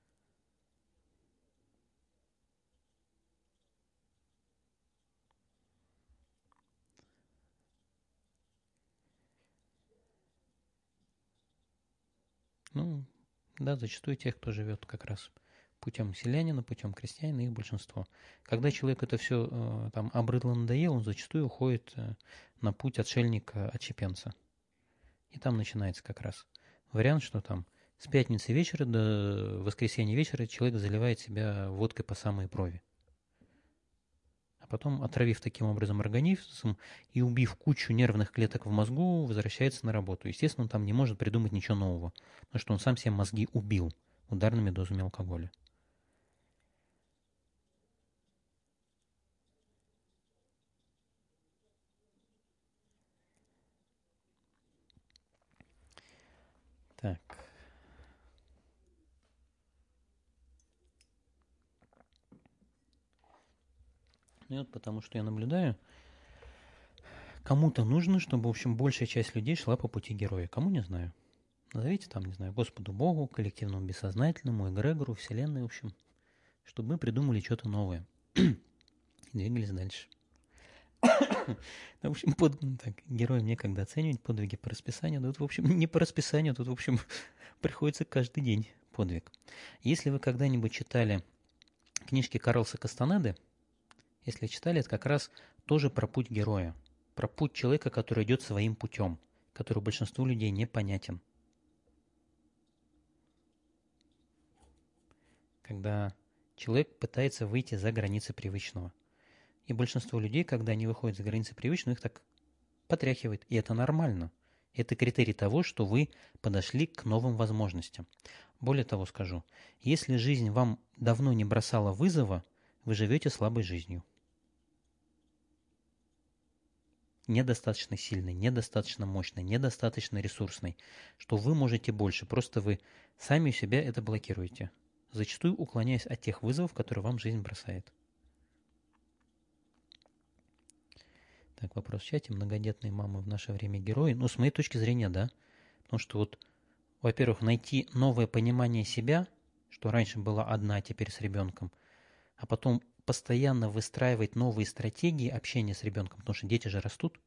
Ну, да, зачастую тех, кто живет как раз путем селянина, путем крестьянина, их большинство. Когда человек это все э, там обрыдло надоел, он зачастую уходит э, на путь отшельника-отщепенца. И там начинается как раз вариант, что там с пятницы вечера до воскресенья вечера человек заливает себя водкой по самой брови. А потом, отравив таким образом организм и убив кучу нервных клеток в мозгу, возвращается на работу. Естественно, он там не может придумать ничего нового, потому что он сам себе мозги убил ударными дозами алкоголя. Так. Ну и вот потому что я наблюдаю, кому-то нужно, чтобы, в общем, большая часть людей шла по пути героя. Кому, не знаю. Назовите там, не знаю, Господу Богу, коллективному бессознательному, эгрегору, Вселенной, в общем, чтобы мы придумали что-то новое. И двигались дальше. В общем, под, так, героям некогда оценивать подвиги по расписанию. Да вот, в общем, не по расписанию, тут, в общем, приходится каждый день подвиг. Если вы когда-нибудь читали книжки Карлса Кастанеды, если читали, это как раз тоже про путь героя, про путь человека, который идет своим путем, который большинству людей непонятен. Когда человек пытается выйти за границы привычного. И большинство людей, когда они выходят за границы привычного, их так потряхивает. И это нормально. Это критерий того, что вы подошли к новым возможностям. Более того скажу, если жизнь вам давно не бросала вызова, вы живете слабой жизнью. Недостаточно сильной, недостаточно мощной, недостаточно ресурсной, что вы можете больше, просто вы сами себя это блокируете, зачастую уклоняясь от тех вызовов, которые вам жизнь бросает. Так, вопрос в чате. Многодетные мамы в наше время герои? Ну, с моей точки зрения, да. Потому что вот, во-первых, найти новое понимание себя, что раньше была одна, а теперь с ребенком, а потом постоянно выстраивать новые стратегии общения с ребенком, потому что дети же растут.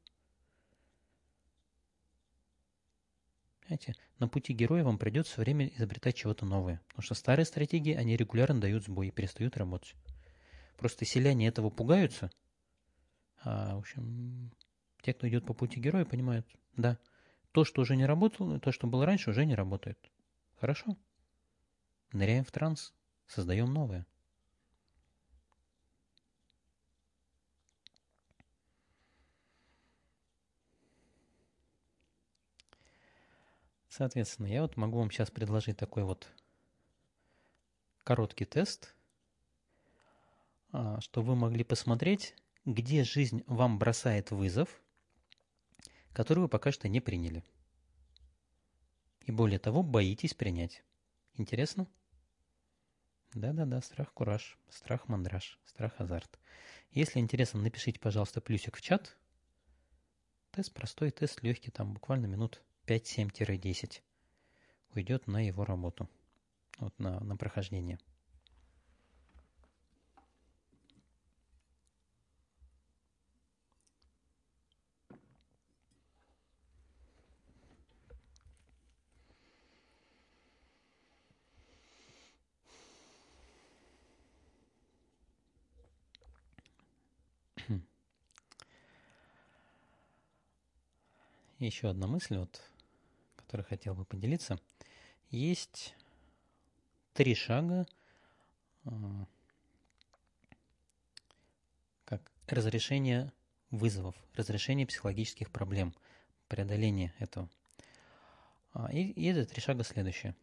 Понимаете, на пути героя вам придется все время изобретать чего-то новое, потому что старые стратегии, они регулярно дают сбой и перестают работать. Просто селяне этого пугаются, а, в общем, те, кто идет по пути героя, понимают, да, то, что уже не работало, то, что было раньше, уже не работает. Хорошо. Ныряем в транс, создаем новое. Соответственно, я вот могу вам сейчас предложить такой вот короткий тест, чтобы вы могли посмотреть, где жизнь вам бросает вызов, который вы пока что не приняли. И более того, боитесь принять. Интересно? Да-да-да, страх, кураж, страх, мандраж, страх, азарт. Если интересно, напишите, пожалуйста, плюсик в чат. Тест простой, тест легкий, там буквально минут пять-семь-десять уйдет на его работу, вот на, на прохождение. Еще одна мысль, вот, которой хотел бы поделиться. Есть три шага разрешение вызовов, разрешение психологических проблем, преодоление этого. И, и это три шага следующие.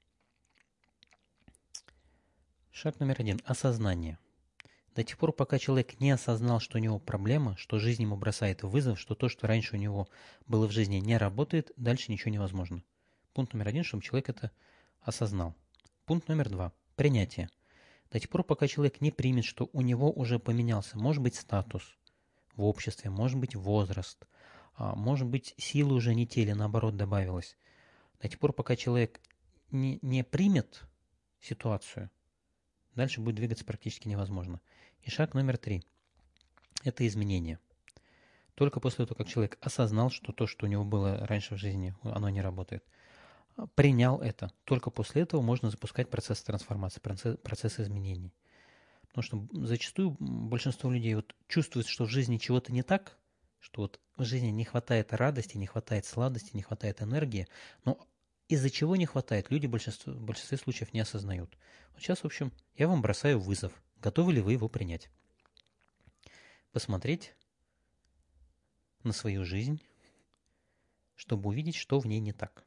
Шаг номер один – осознание. До тех пор, пока человек не осознал, что у него проблема, что жизнь ему бросает вызов, что то, что раньше у него было в жизни, не работает, дальше ничего невозможно. Пункт номер один, чтобы человек это осознал. Пункт номер два – принятие. До тех пор, пока человек не примет, что у него уже поменялся, может быть, статус в обществе, может быть, возраст, может быть, силы уже не те или наоборот добавилось. До тех пор, пока человек не, не примет ситуацию, дальше будет двигаться практически невозможно. И шаг номер три – это изменение. Только после того, как человек осознал, что то, что у него было раньше в жизни, оно не работает, принял это, только после этого можно запускать процесс трансформации, процесс, процесс изменений. Потому что зачастую большинство людей вот чувствует, что в жизни чего-то не так, что вот в жизни не хватает радости, не хватает сладости, не хватает энергии, но из-за чего не хватает, люди в большинстве, в большинстве случаев не осознают. Вот сейчас, в общем, я вам бросаю вызов. Готовы ли вы его принять? Посмотреть на свою жизнь, чтобы увидеть, что в ней не так.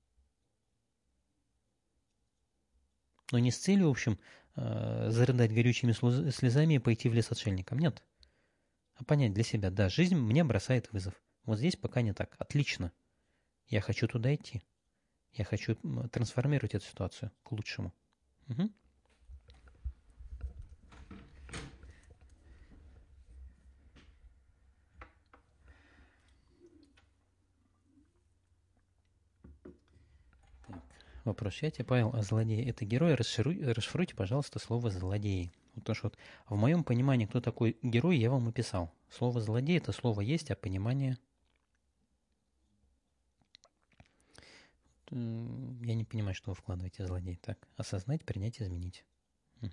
Но не с целью, в общем, зарыдать горючими слезами и пойти в лес отшельником. Нет. А понять для себя, да, жизнь мне бросает вызов. Вот здесь пока не так. Отлично. Я хочу туда идти. Я хочу трансформировать эту ситуацию к лучшему. Угу. Так, вопрос в чате. Павел, а злодей – это герой? Расшифруй, расшифруйте, пожалуйста, слово «злодей». Потому что вот в моем понимании, кто такой герой, я вам описал. Слово «злодей» – это слово есть, а понимание… Я не понимаю, что вы вкладываете в злодей. Так, осознать, принять, изменить. Угу.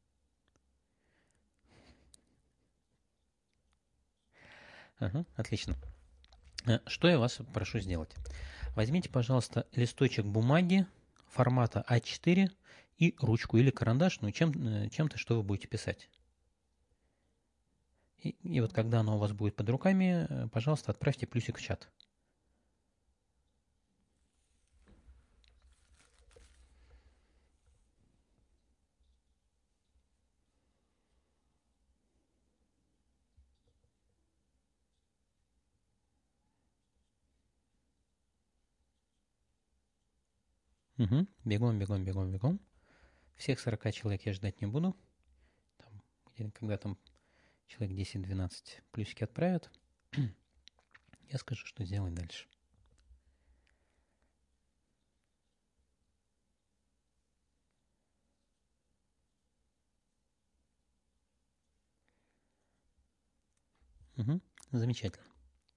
Ага, отлично. Что я вас прошу сделать? Возьмите, пожалуйста, листочек бумаги формата а четыре и ручку или карандаш, ну чем, чем-то, что вы будете писать. И, и вот когда оно у вас будет под руками, пожалуйста, отправьте плюсик в чат. Угу. Бегом, бегом, бегом, бегом. Всех сорока человек я ждать не буду. Там, когда там человек десять-двенадцать плюсики отправят, я скажу, что сделать дальше. Угу. Замечательно.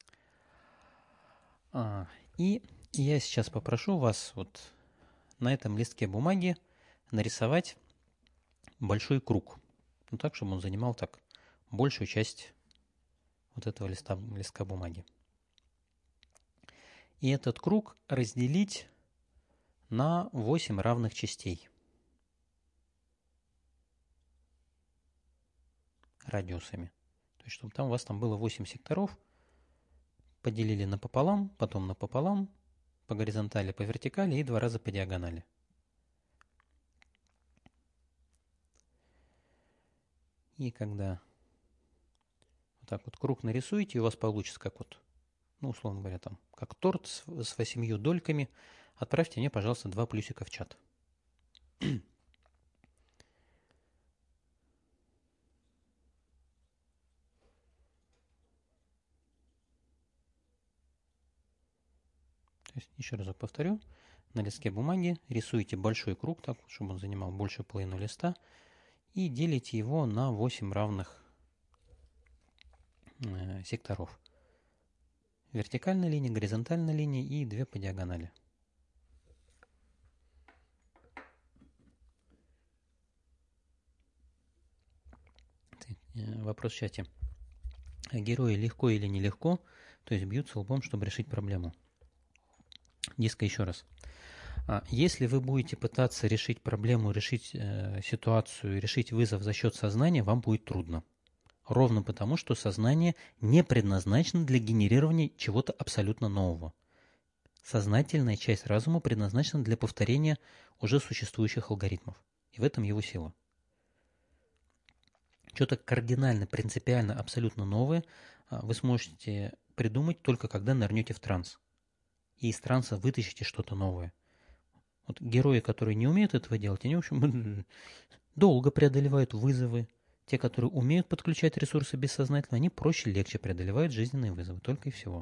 А, и я сейчас попрошу вас вот на этом листке бумаги нарисовать большой круг. Ну так, чтобы он занимал так большую часть вот этого листа, листка бумаги. И этот круг разделить на восемь равных частей. Радиусами. То есть, чтобы там у вас там было восемь секторов, поделили напополам, потом напополам, по горизонтали, по вертикали и два раза по диагонали. И когда вот так вот круг нарисуете, у вас получится как вот, ну, условно говоря, там, как торт с, с восемью дольками, отправьте мне, пожалуйста, два плюсика в чат. То есть, еще разок повторю, на листке бумаги рисуете большой круг, так, чтобы он занимал большую половину листа, и делите его на восемь равных э, секторов. Вертикальная линия, горизонтальная линия и две по диагонали. Вопрос в чате. Герои легко или нелегко, то есть бьются лбом, чтобы решить проблему. Диско еще раз. Если вы будете пытаться решить проблему, решить э, ситуацию, решить вызов за счет сознания, вам будет трудно. Ровно потому, что сознание не предназначено для генерирования чего-то абсолютно нового. Сознательная часть разума предназначена для повторения уже существующих алгоритмов. И в этом его сила. Что-то кардинально, принципиально, абсолютно новое вы сможете придумать только когда нырнете в транс. И из транса вытащите что-то новое. Вот герои, которые не умеют этого делать, они, в общем, долго преодолевают вызовы. Те, которые умеют подключать ресурсы бессознательно, они проще, легче преодолевают жизненные вызовы. Только и всего.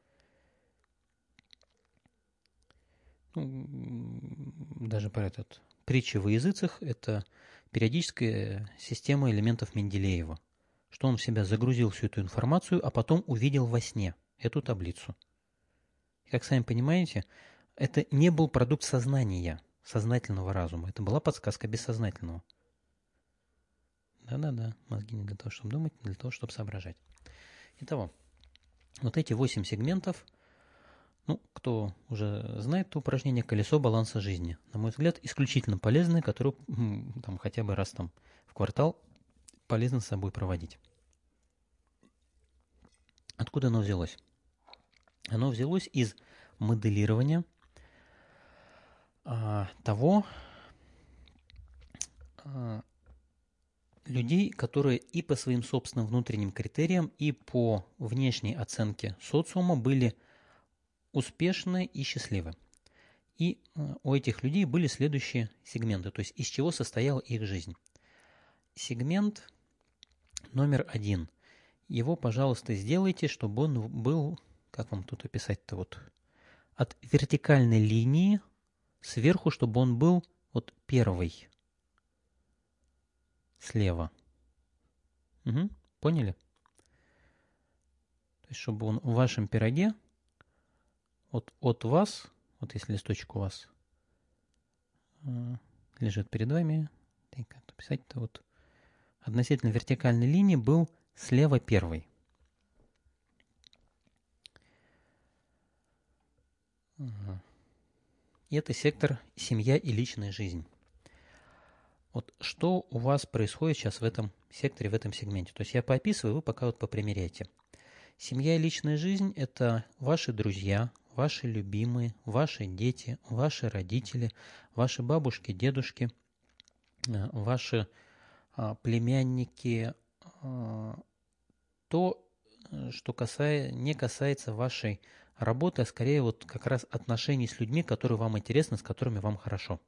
Ну, даже про этот. Притча во языцах – это периодическая система элементов Менделеева. Что он в себя загрузил всю эту информацию, а потом увидел во сне эту таблицу. И, как сами понимаете, это не был продукт сознания, сознательного разума. Это была подсказка бессознательного. Да-да-да, мозги не для того, чтобы думать, не для того, чтобы соображать. Итого, вот эти восемь сегментов, ну, кто уже знает это упражнение, колесо баланса жизни. На мой взгляд, исключительно полезное, которое там, хотя бы раз там, в квартал полезно с собой проводить. Откуда оно взялось? Оно взялось из моделирования а, того а, людей, которые и по своим собственным внутренним критериям, и по внешней оценке социума были успешны и счастливы. И у этих людей были следующие сегменты, то есть из чего состояла их жизнь. Сегмент номер один. Его, пожалуйста, сделайте, чтобы он был, как вам тут описать-то, вот, от вертикальной линии сверху, чтобы он был вот первый. Слева. Угу, поняли? То есть, чтобы он в вашем пироге вот от вас, вот если листочек у вас э, лежит перед вами, как писать-то вот относительно вертикальной линии был слева первый. Угу. И это сектор семья и личная жизнь. Вот что у вас происходит сейчас в этом секторе, в этом сегменте? То есть я поописываю, вы пока вот попримеряйте. Семья и личная жизнь – это ваши друзья, ваши любимые, ваши дети, ваши родители, ваши бабушки, дедушки, ваши племянники. То, что касается, не касается вашей работы, а скорее вот как раз отношений с людьми, которые вам интересны, с которыми вам хорошо.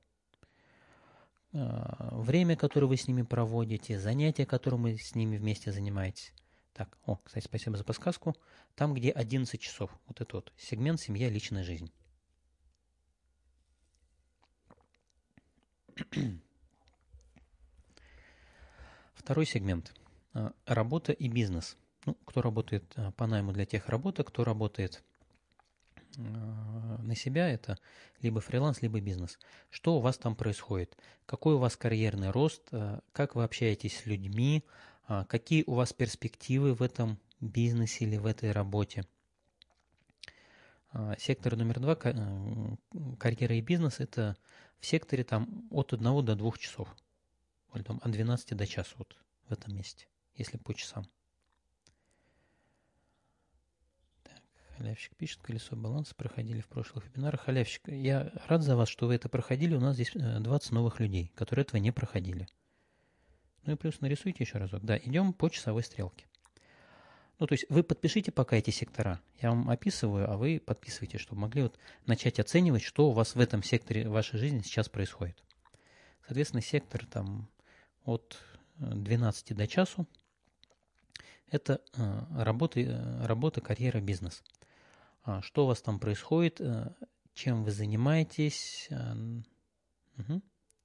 Время, которое вы с ними проводите, занятия, которым вы с ними вместе занимаетесь. Так, о, кстати, спасибо за подсказку. Там, где одиннадцать часов, вот это вот сегмент семья, личная жизнь. Второй сегмент. Работа и бизнес. Ну, кто работает по найму, для тех работа, кто работает на себя, это либо фриланс, либо бизнес. Что у вас там происходит? Какой у вас карьерный рост? Как вы общаетесь с людьми? Какие у вас перспективы в этом бизнесе или в этой работе? Сектор номер два, карьера и бизнес, это в секторе там от одного до двух часов. Или там от двенадцати до часа вот в этом месте, если по часам. Халявщик пишет, колесо баланса проходили в прошлых вебинарах. Халявщик, я рад за вас, что вы это проходили. У нас здесь двадцать новых людей, которые этого не проходили. Ну и плюс нарисуйте еще разок. Да, идем по часовой стрелке. Ну, то есть вы подпишите пока эти сектора. Я вам описываю, а вы подписывайте, чтобы могли вот начать оценивать, что у вас в этом секторе вашей жизни сейчас происходит. Соответственно, сектор там от двенадцати до часу. Это работа, работа, карьера, бизнес. Что у вас там происходит, чем вы занимаетесь. Угу.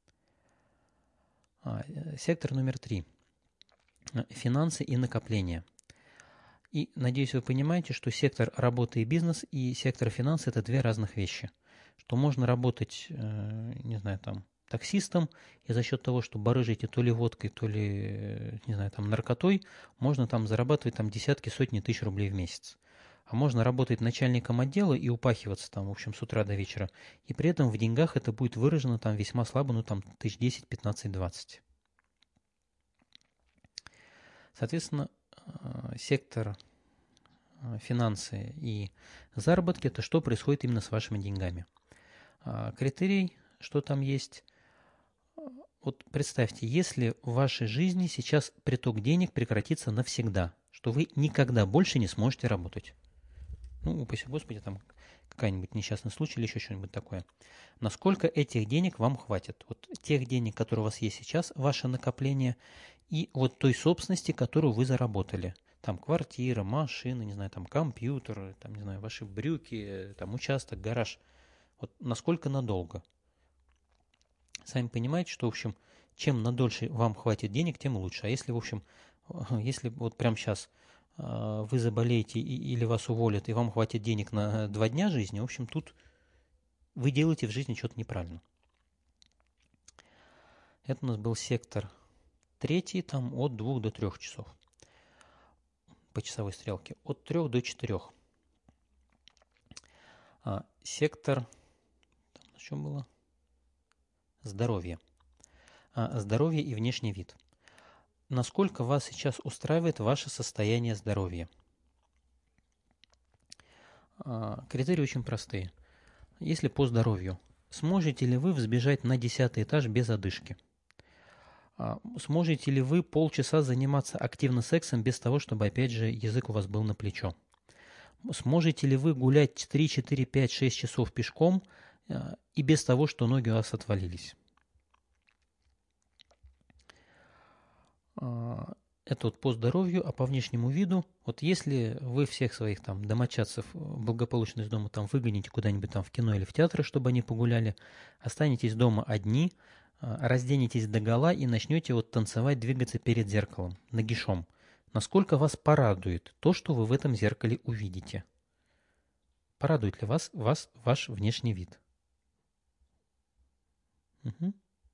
Сектор номер три. Финансы и накопления. И, надеюсь, вы понимаете, что сектор работы и бизнес и сектор финансы – это две разных вещи. Что можно работать, не знаю, там, таксистом, и за счет того, что барыжите то ли водкой, то ли, не знаю, там, наркотой, можно там зарабатывать там десятки, сотни тысяч рублей в месяц. А можно работать начальником отдела и упахиваться там, в общем, с утра до вечера. И при этом в деньгах это будет выражено там весьма слабо, ну там тысяч десять, пятнадцать, двадцать. Соответственно, сектор финансы и заработки – это что происходит именно с вашими деньгами. Критерий, что там есть. Вот представьте, если в вашей жизни сейчас приток денег прекратится навсегда, что вы никогда больше не сможете работать. Ну, упаси Господи, там какой-нибудь несчастный случай или еще что-нибудь такое. Насколько этих денег вам хватит? Вот тех денег, которые у вас есть сейчас, ваше накопление, и вот той собственности, которую вы заработали. Там квартира, машина, не знаю, там компьютер, там, не знаю, ваши брюки, там участок, гараж. Вот насколько надолго? Сами понимаете, что, в общем, чем надольше вам хватит денег, тем лучше. А если, в общем, если вот прямо сейчас вы заболеете или вас уволят, и вам хватит денег на два дня жизни, в общем, тут вы делаете в жизни что-то неправильно. Это у нас был сектор третий, там от двух до трех часов по часовой стрелке. От трех до четырех. А, сектор, там, что было? Здоровье. А, здоровье и внешний вид. Насколько вас сейчас устраивает ваше состояние здоровья? А, критерии очень простые. Если по здоровью, сможете ли вы взбежать на десятый этаж без одышки? А, сможете ли вы полчаса заниматься активно сексом без того, чтобы, опять же, язык у вас был на плечо? Сможете ли вы гулять три, четыре, пять, шесть часов пешком а, и без того, что ноги у вас отвалились? А, это вот по здоровью, а по внешнему виду, вот если вы всех своих там домочадцев благополучно из дома там выгоните куда-нибудь там в кино или в театр, чтобы они погуляли, останетесь дома одни, разденетесь догола и начнете вот танцевать, двигаться перед зеркалом, нагишом. Насколько вас порадует то, что вы в этом зеркале увидите? Порадует ли вас, вас ваш внешний вид? Угу.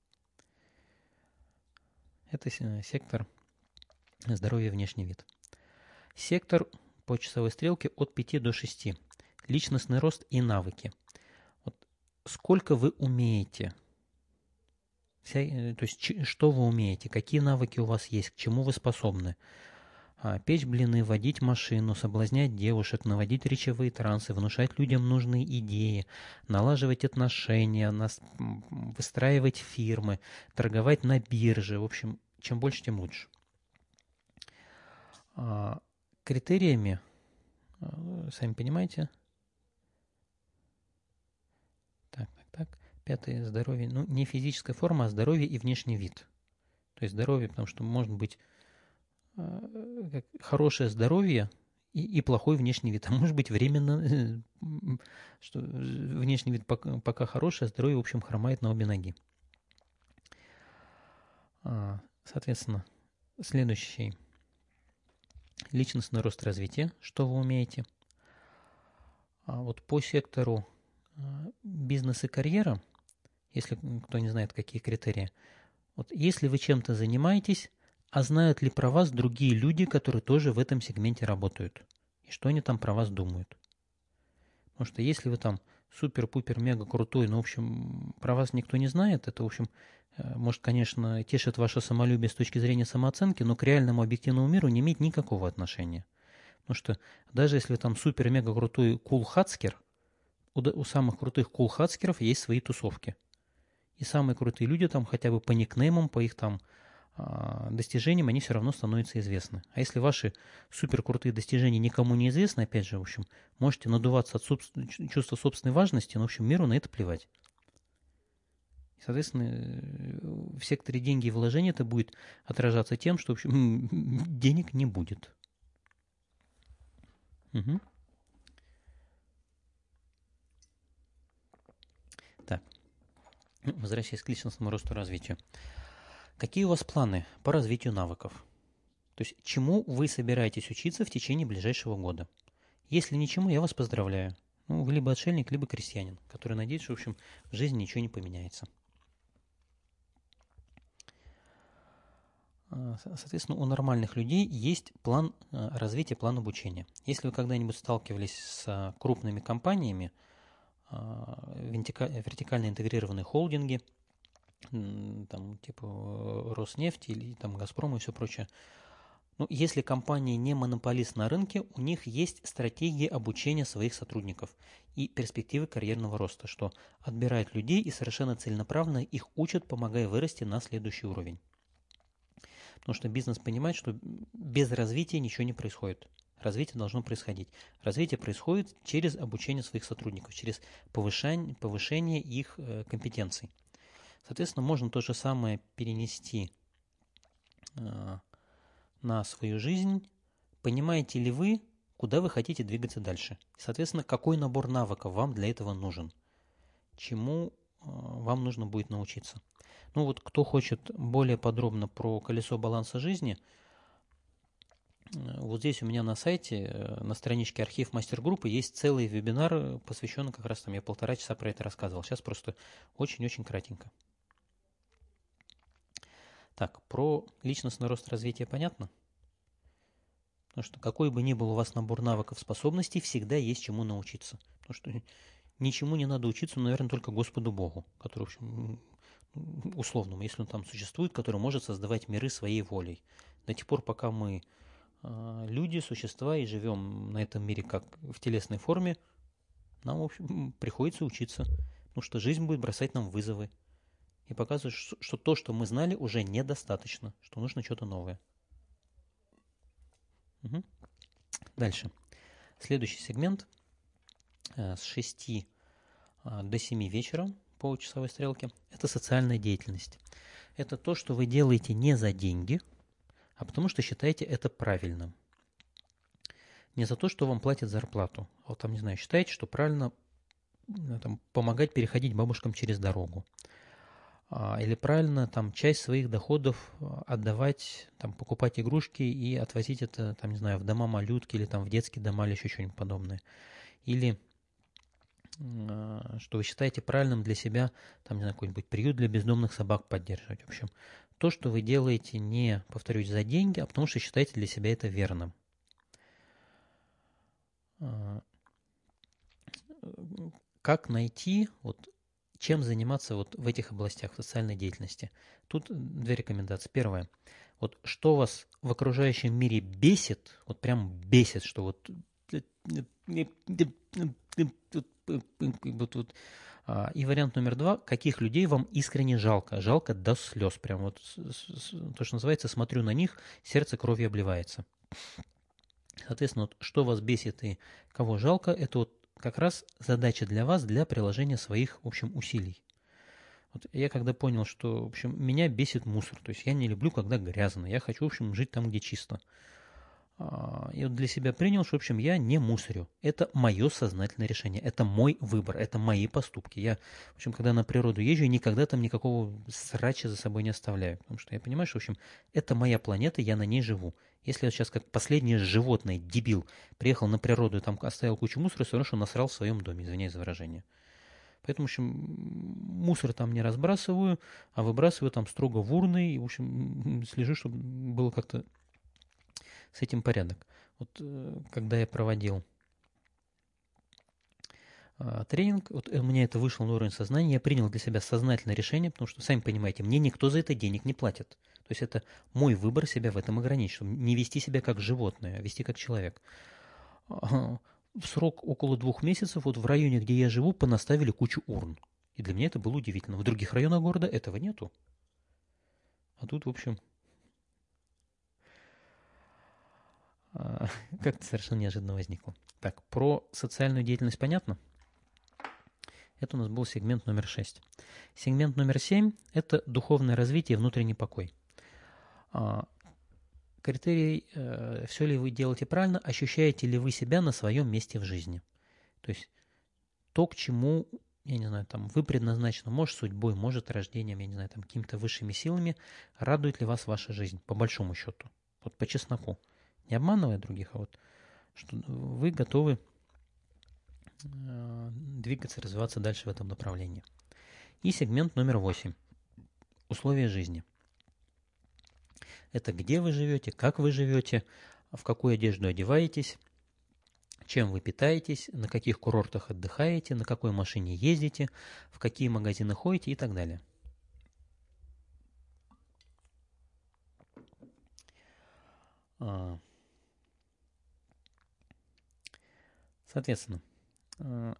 Это сектор здоровье и внешний вид. Сектор по часовой стрелке от пяти до шести. Личностный рост и навыки. Вот сколько вы умеете? Вся, то есть, что вы умеете? Какие навыки у вас есть? К чему вы способны? А, печь блины, водить машину, соблазнять девушек, наводить речевые трансы, внушать людям нужные идеи, налаживать отношения, нас, выстраивать фирмы, торговать на бирже. В общем, чем больше, тем лучше. А, критериями, сами понимаете. Так, так, так. Пятое, здоровье. Ну, не физическая форма, а здоровье и внешний вид. То есть здоровье, потому что может быть э, хорошее здоровье и, и плохой внешний вид. А может быть временно, что внешний вид пока, пока хороший, а здоровье, в общем, хромает на обе ноги. А, соответственно, следующий. Личностный рост и развитие, что вы умеете. А вот по сектору бизнес и карьера, если кто не знает, какие критерии, вот если вы чем-то занимаетесь, а знают ли про вас другие люди, которые тоже в этом сегменте работают, и что они там про вас думают. Потому что если вы там супер-пупер мега крутой, но в общем про вас никто не знает, это в общем может, конечно, тешит ваше самолюбие с точки зрения самооценки, но к реальному объективному миру не имеет никакого отношения. Потому что даже если вы там супер-мега крутой кул-хацкер, у, у самых крутых кул-хацкеров есть свои тусовки. И самые крутые люди там хотя бы по никнеймам, по их там э, достижениям, они все равно становятся известны. А если ваши суперкрутые достижения никому не известны, опять же, в общем, можете надуваться от собствен... чувства собственной важности, но, в общем, миру на это плевать. И, соответственно, в секторе деньги и вложения это будет отражаться тем, что, в общем, денег не будет. Угу. Так. Возвращаясь к личностному росту и развитию. Какие у вас планы по развитию навыков? То есть, чему вы собираетесь учиться в течение ближайшего года? Если ничему, я вас поздравляю. Ну, вы либо отшельник, либо крестьянин, который надеется, что, в общем, в жизни ничего не поменяется. Соответственно, у нормальных людей есть план развития, план обучения. Если вы когда-нибудь сталкивались с крупными компаниями, вертикально интегрированные холдинги, там, типа Роснефть или там Газпром и все прочее. Ну, если компания не монополист на рынке, у них есть стратегии обучения своих сотрудников и перспективы карьерного роста, что отбирает людей и совершенно целенаправленно их учат, помогая вырасти на следующий уровень. Потому что бизнес понимает, что без развития ничего не происходит. Развитие должно происходить. Развитие происходит через обучение своих сотрудников, через повышение, повышение их э, компетенций. Соответственно, можно то же самое перенести э, на свою жизнь. Понимаете ли вы, куда вы хотите двигаться дальше? Соответственно, какой набор навыков вам для этого нужен? Чему э, вам нужно будет научиться? Ну вот, кто хочет более подробно про колесо баланса жизни, вот здесь у меня на сайте, на страничке архив мастер-группы есть целый вебинар, посвященный как раз там, я полтора часа про это рассказывал. Сейчас просто очень-очень кратенько. Так, про личностный рост развития понятно? Потому что какой бы ни был у вас набор навыков, способностей, всегда есть чему научиться. Потому что ничему не надо учиться, ну, наверное, только Господу Богу, который, в общем, условному, если он там существует, который может создавать миры своей волей. До тех пор, пока мы люди, существа, и живем на этом мире как в телесной форме, нам, в общем, приходится учиться. Потому что жизнь будет бросать нам вызовы. И показывать, что то, что мы знали, уже недостаточно. Что нужно что-то новое. Угу. Дальше. Следующий сегмент с шести до семи вечера по часовой стрелке. Это социальная деятельность. Это то, что вы делаете не за деньги, а потому что считаете это правильным. Не за то, что вам платят зарплату, а вот там, не знаю, считаете, что правильно там, помогать переходить бабушкам через дорогу. А, или правильно там часть своих доходов отдавать, там, покупать игрушки и отвозить это, там, не знаю, в дома малютки или там в детские дома или еще что-нибудь подобное. Или что вы считаете правильным для себя, там, не знаю, какой-нибудь приют для бездомных собак поддерживать. В общем, то, что вы делаете не, повторюсь, за деньги, а потому что считаете для себя это верным. Как найти, вот, чем заниматься вот в этих областях социальной деятельности? Тут две рекомендации. Первое. Вот что вас в окружающем мире бесит, вот прям бесит, что вот Вот, вот. И вариант номер два. Каких людей вам искренне жалко? Жалко до слез. Прям вот то, что называется, смотрю на них, сердце кровью обливается. Соответственно, вот, что вас бесит и кого жалко, это вот как раз задача для вас, для приложения своих, в общем, усилий. Вот я когда понял, что, в общем, меня бесит мусор. То есть я не люблю, когда грязно. Я хочу, в общем, жить там, где чисто. И вот для себя принял, что, в общем, я не мусорю. Это мое сознательное решение. Это мой выбор. Это мои поступки. Я, в общем, когда на природу езжу, никогда там никакого срача за собой не оставляю. Потому что я понимаю, что, в общем, это моя планета, я на ней живу. Если я сейчас как последнее животное, дебил, приехал на природу и там оставил кучу мусора, все равно, что насрал в своем доме, извиняюсь за выражение. Поэтому, в общем, мусор там не разбрасываю, а выбрасываю там строго в урны. И, в общем, слежу, чтобы было как-то с этим порядок. Вот когда я проводил а, тренинг, вот у меня это вышло на уровень сознания, я принял для себя сознательное решение, потому что, сами понимаете, мне никто за это денег не платит. То есть это мой выбор себя в этом ограничить, чтобы не вести себя как животное, а вести как человек. В срок около двух месяцев вот в районе, где я живу, понаставили кучу урн. И для меня это было удивительно. В других районах города этого нету. А тут, в общем... Как-то совершенно неожиданно возникло. Так, про социальную деятельность понятно? Это у нас был сегмент номер шесть. Сегмент номер семь – это духовное развитие и внутренний покой. Критерий, все ли вы делаете правильно, ощущаете ли вы себя на своем месте в жизни. То есть то, к чему, я не знаю, там вы предназначены, может, судьбой, может, рождением, я не знаю, там какими-то высшими силами, радует ли вас ваша жизнь, по большому счету, вот по чесноку. Не обманывая других, а вот что вы готовы э, двигаться, развиваться дальше в этом направлении. И сегмент номер восемь. Условия жизни. Это где вы живете, как вы живете, в какую одежду одеваетесь, чем вы питаетесь, на каких курортах отдыхаете, на какой машине ездите, в какие магазины ходите и так далее. А, Соответственно, а,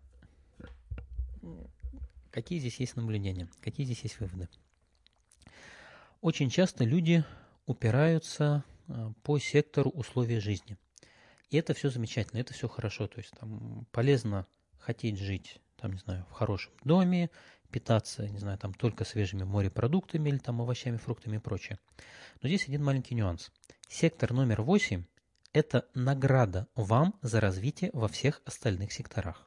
какие здесь есть наблюдения, какие здесь есть выводы? Очень часто люди упираются а, по сектору условий жизни. И это все замечательно, это все хорошо. То есть там полезно хотеть жить, там, не знаю, в хорошем доме, питаться, не знаю, там только свежими морепродуктами или там овощами, фруктами и прочее. Но здесь один маленький нюанс. Сектор номер восемь– это награда вам за развитие во всех остальных секторах.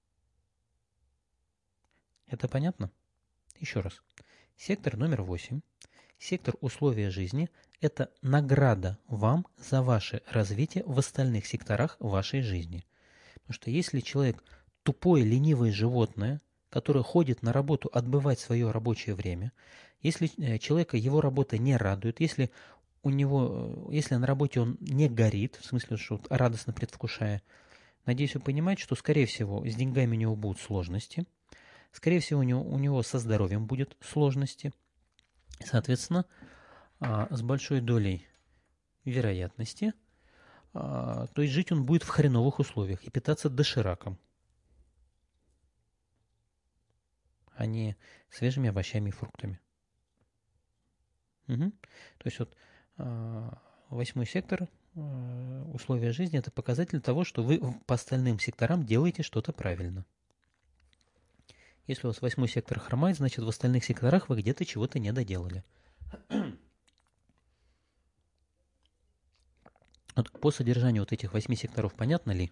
Это понятно? Еще раз. Сектор номер восемь, сектор условия жизни– это награда вам за ваше развитие в остальных секторах вашей жизни. Потому что если человек тупое, ленивое животное, которое ходит на работу отбывать свое рабочее время, если человека его работа не радует, если у него, если на работе он не горит, в смысле, что радостно предвкушая, надеюсь, вы понимаете, что, скорее всего, с деньгами у него будут сложности, скорее всего, у него, у него со здоровьем будут сложности. Соответственно, с большой долей вероятности, то есть жить он будет в хреновых условиях и питаться дошираком, а не свежими овощами и фруктами. Угу. То есть вот восьмой сектор, условия жизни, это показатель того, что вы по остальным секторам делаете что-то правильно. Если у вас восьмой сектор хромает, значит в остальных секторах вы где-то чего-то не доделали. Вот по содержанию вот этих восьми секторов понятно ли?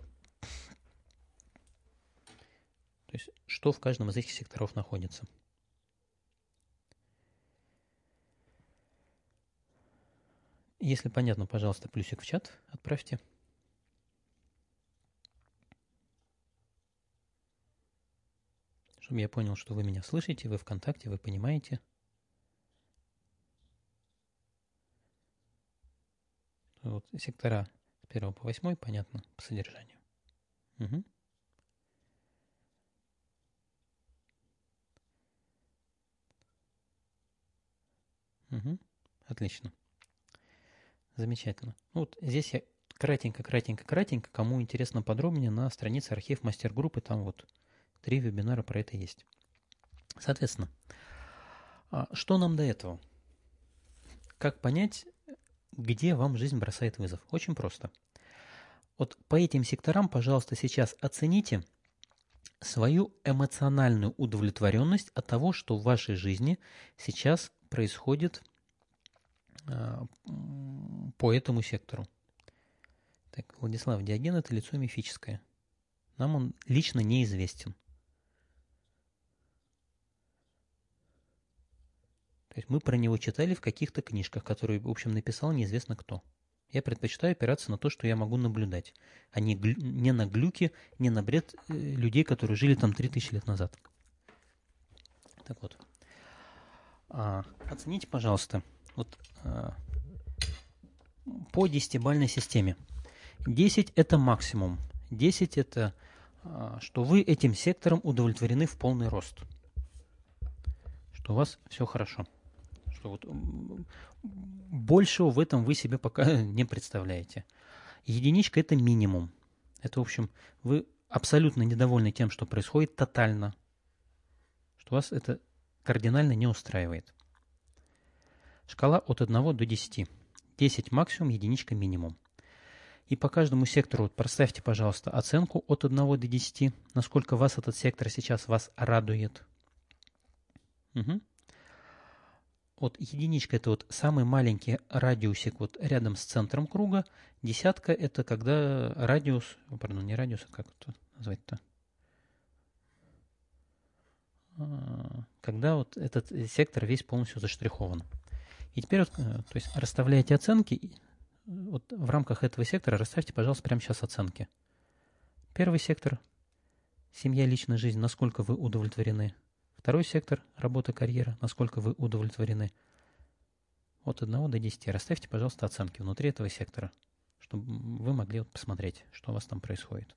То есть что в каждом из этих секторов находится? Если понятно, пожалуйста, плюсик в чат отправьте. Чтобы я понял, что вы меня слышите, вы ВКонтакте, вы понимаете. Вот сектора с первого по восьмой понятно по содержанию. Угу. Угу. Отлично. Замечательно. Ну, вот здесь я кратенько, кратенько, кратенько. Кому интересно подробнее, на странице архив мастер-группы, там вот три вебинара про это есть. Соответственно, что нам до этого? Как понять, где вам жизнь бросает вызов? Очень просто. Вот по этим секторам, пожалуйста, сейчас оцените свою эмоциональную удовлетворенность от того, что в вашей жизни сейчас происходит по этому сектору. Так, Владислав Диоген – это лицо мифическое. Нам он лично неизвестен. То есть мы про него читали в каких-то книжках, которые, в общем, написал неизвестно кто. Я предпочитаю опираться на то, что я могу наблюдать, а не, глю, не на глюки, не на бред э, людей, которые жили там три тысячи лет назад. Так вот. А, оцените, пожалуйста, вот а, по десятибалльной системе. десять – это максимум. десять – это а, что вы этим сектором удовлетворены в полный рост. Что у вас все хорошо. Что вот большего в этом вы себе пока не представляете. Единичка – это минимум. Это, в общем, вы абсолютно недовольны тем, что происходит, тотально. Что вас это кардинально не устраивает. Шкала от одного до десяти. десять максимум, единичка минимум. И по каждому сектору вот проставьте, пожалуйста, оценку от одного до десяти. Насколько вас этот сектор сейчас вас радует. Угу. Вот единичка – это вот самый маленький радиусик вот рядом с центром круга. Десятка – это когда радиус, пардон, не радиус, а как это назвать-то? Когда вот этот сектор весь полностью заштрихован. И теперь вот, то есть расставляете оценки. Вот в рамках этого сектора расставьте, пожалуйста, прямо сейчас оценки. Первый сектор – семья, личная жизнь, насколько вы удовлетворены. Второй сектор – работа, карьера, насколько вы удовлетворены. От одного до десяти. Расставьте, пожалуйста, оценки внутри этого сектора, чтобы вы могли вот посмотреть, что у вас там происходит.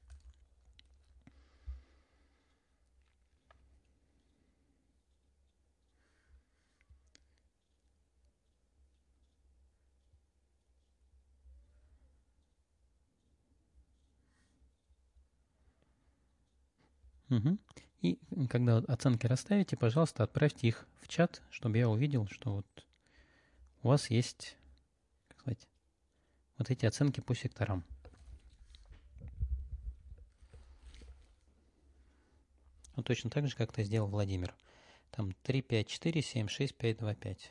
Угу. И когда оценки расставите, пожалуйста, отправьте их в чат, чтобы я увидел, что вот у вас есть, как сказать, вот эти оценки по секторам. Ну, точно так же, как это сделал Владимир. Там три, пять, четыре, семь, шесть, пять, два, пять.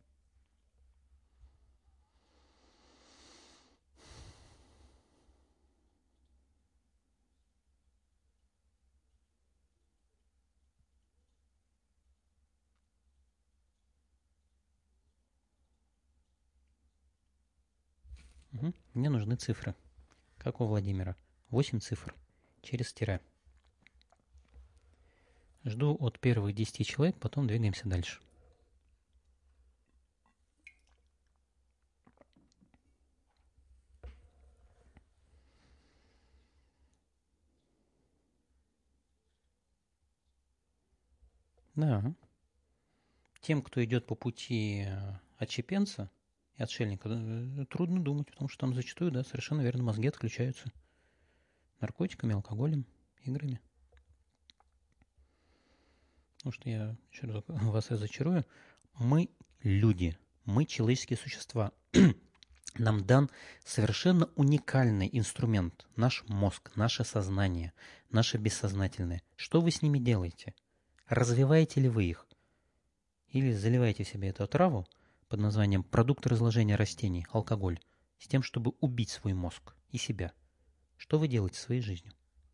Угу. Мне нужны цифры, как у Владимира. восемь цифр через тире. Жду от первых десяти человек, потом двигаемся дальше. Да. Тем, кто идет по пути отщепенца и отшельника, трудно думать, потому что там зачастую, да, совершенно верно, мозги отключаются наркотиками, алкоголем, играми. Потому что я еще раз вас разочарую. Мы люди, мы человеческие существа. Нам дан совершенно уникальный инструмент. Наш мозг, наше сознание, наше бессознательное. Что вы с ними делаете? Развиваете ли вы их? Или заливаете в себе эту отраву под названием продукт разложения растений, алкоголь, с тем, чтобы убить свой мозг и себя? Что вы делаете своей жизнью?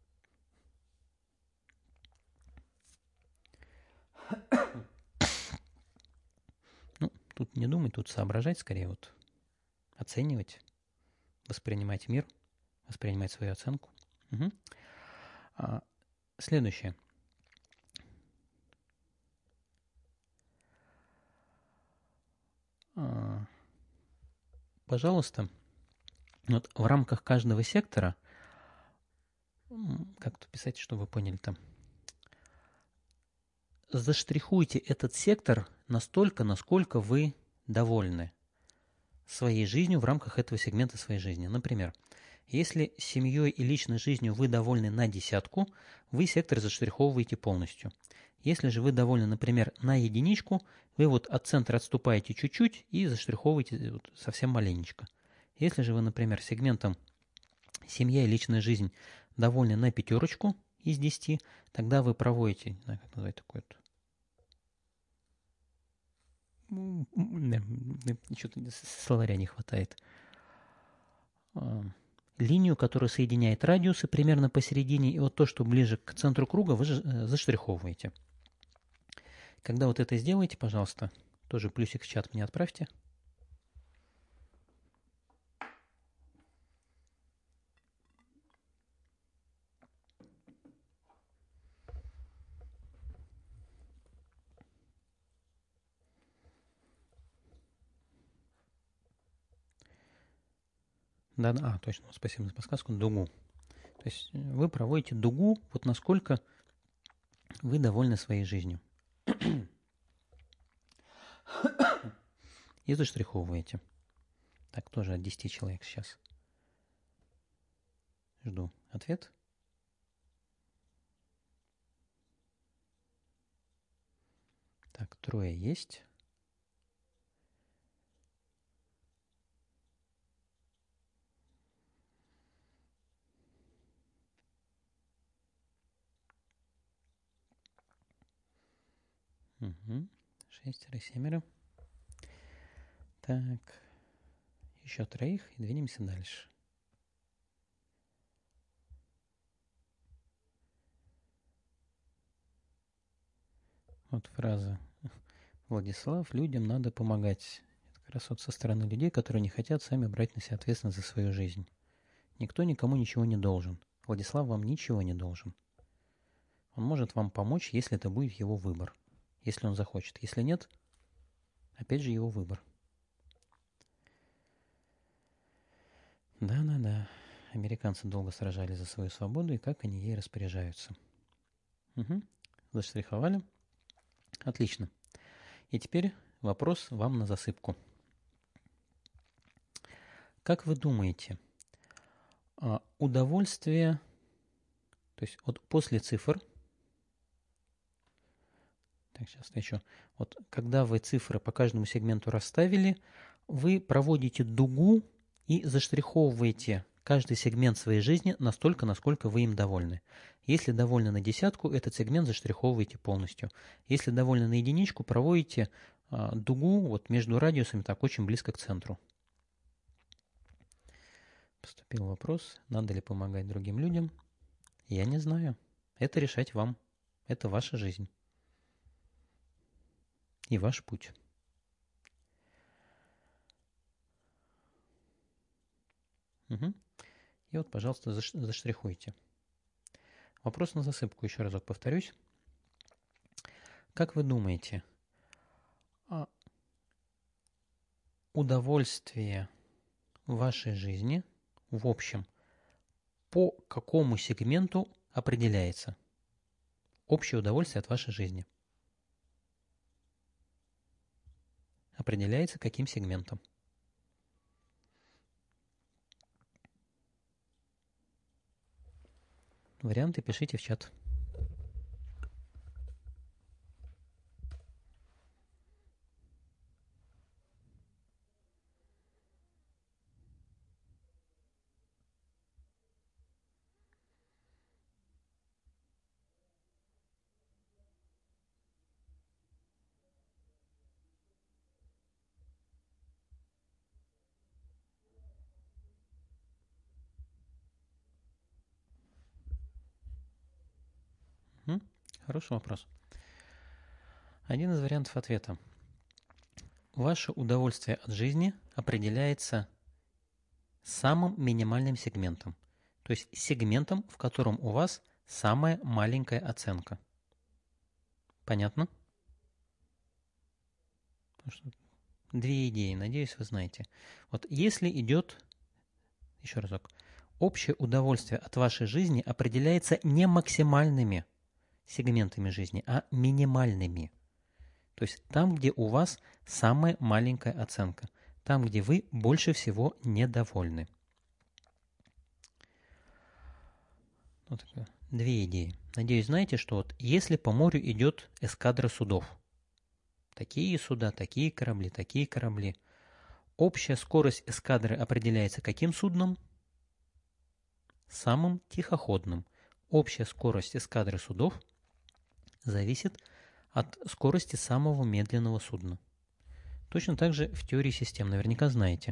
Ну, тут не думать, тут соображать скорее, вот оценивать, воспринимать мир, воспринимать свою оценку. Угу. А, следующее. А, пожалуйста, вот в рамках каждого сектора, как тут писать, чтобы вы поняли там, заштрихуйте этот сектор настолько, насколько вы довольны своей жизнью в рамках этого сегмента своей жизни. Например, если семьей и личной жизнью вы довольны на десятку, вы сектор заштриховываете полностью. Если же вы довольны, например, на единичку, вы вот от центра отступаете чуть-чуть и заштриховываете вот совсем маленечко. Если же вы, например, сегментом семья и личная жизнь довольны на пятерочку из десяти, тогда вы проводите, не знаю, как назвать такое вот, что-то словаря не хватает, линию, которая соединяет радиусы примерно посередине, и вот то, что ближе к центру круга, вы заштриховываете. Когда вот это сделаете, пожалуйста, тоже плюсик в чат мне отправьте. Да, а, точно, спасибо за подсказку, дугу. То есть вы проводите дугу, вот насколько вы довольны своей жизнью. И заштриховываете. Так, тоже от десяти человек сейчас. Жду ответ. Так, трое есть. Угу. Шестеро, семеро. Так, еще троих и двинемся дальше. Вот фраза. Владислав, людям надо помогать. Это как раз вот со стороны людей, которые не хотят сами брать на себя ответственность за свою жизнь. Никто никому ничего не должен. Владислав вам ничего не должен. Он может вам помочь, если это будет его выбор. Если он захочет. Если нет, опять же его выбор. Да-да-да. Американцы долго сражались за свою свободу, и как они ей распоряжаются. Угу. Заштриховали. Отлично. И теперь вопрос вам на засыпку. Как вы думаете, удовольствие, то есть вот после цифр, Так, сейчас еще. Вот когда вы цифры по каждому сегменту расставили, вы проводите дугу и заштриховываете каждый сегмент своей жизни настолько, насколько вы им довольны. Если довольны на десятку, этот сегмент заштриховываете полностью. Если довольны на единичку, проводите а, дугу вот между радиусами так очень близко к центру. Поступил вопрос, надо ли помогать другим людям. Я не знаю. Это решать вам. Это ваша жизнь. И ваш путь. Угу. И вот, пожалуйста, заштрихуйте. Вопрос на засыпку, еще разок повторюсь. Как вы думаете, удовольствие в вашей жизни в общем по какому сегменту определяется? Общее удовольствие от вашей жизни определяется каким сегментом? Варианты пишите в чат. М? Хороший вопрос. Один из вариантов ответа. Ваше удовольствие от жизни определяется самым минимальным сегментом. То есть сегментом, в котором у вас самая маленькая оценка. Понятно? Две идеи, надеюсь, вы знаете. Вот если идет, еще разок, общее удовольствие от вашей жизни определяется не максимальными сегментами жизни, а минимальными. То есть там, где у вас самая маленькая оценка, там, где вы больше всего недовольны. Вот две идеи. Надеюсь, знаете, что вот если по морю идет эскадра судов, такие суда, такие корабли, такие корабли, общая скорость эскадры определяется каким судном? Самым тихоходным. Общая скорость эскадры судов зависит от скорости самого медленного судна. Точно так же в теории систем, наверняка знаете.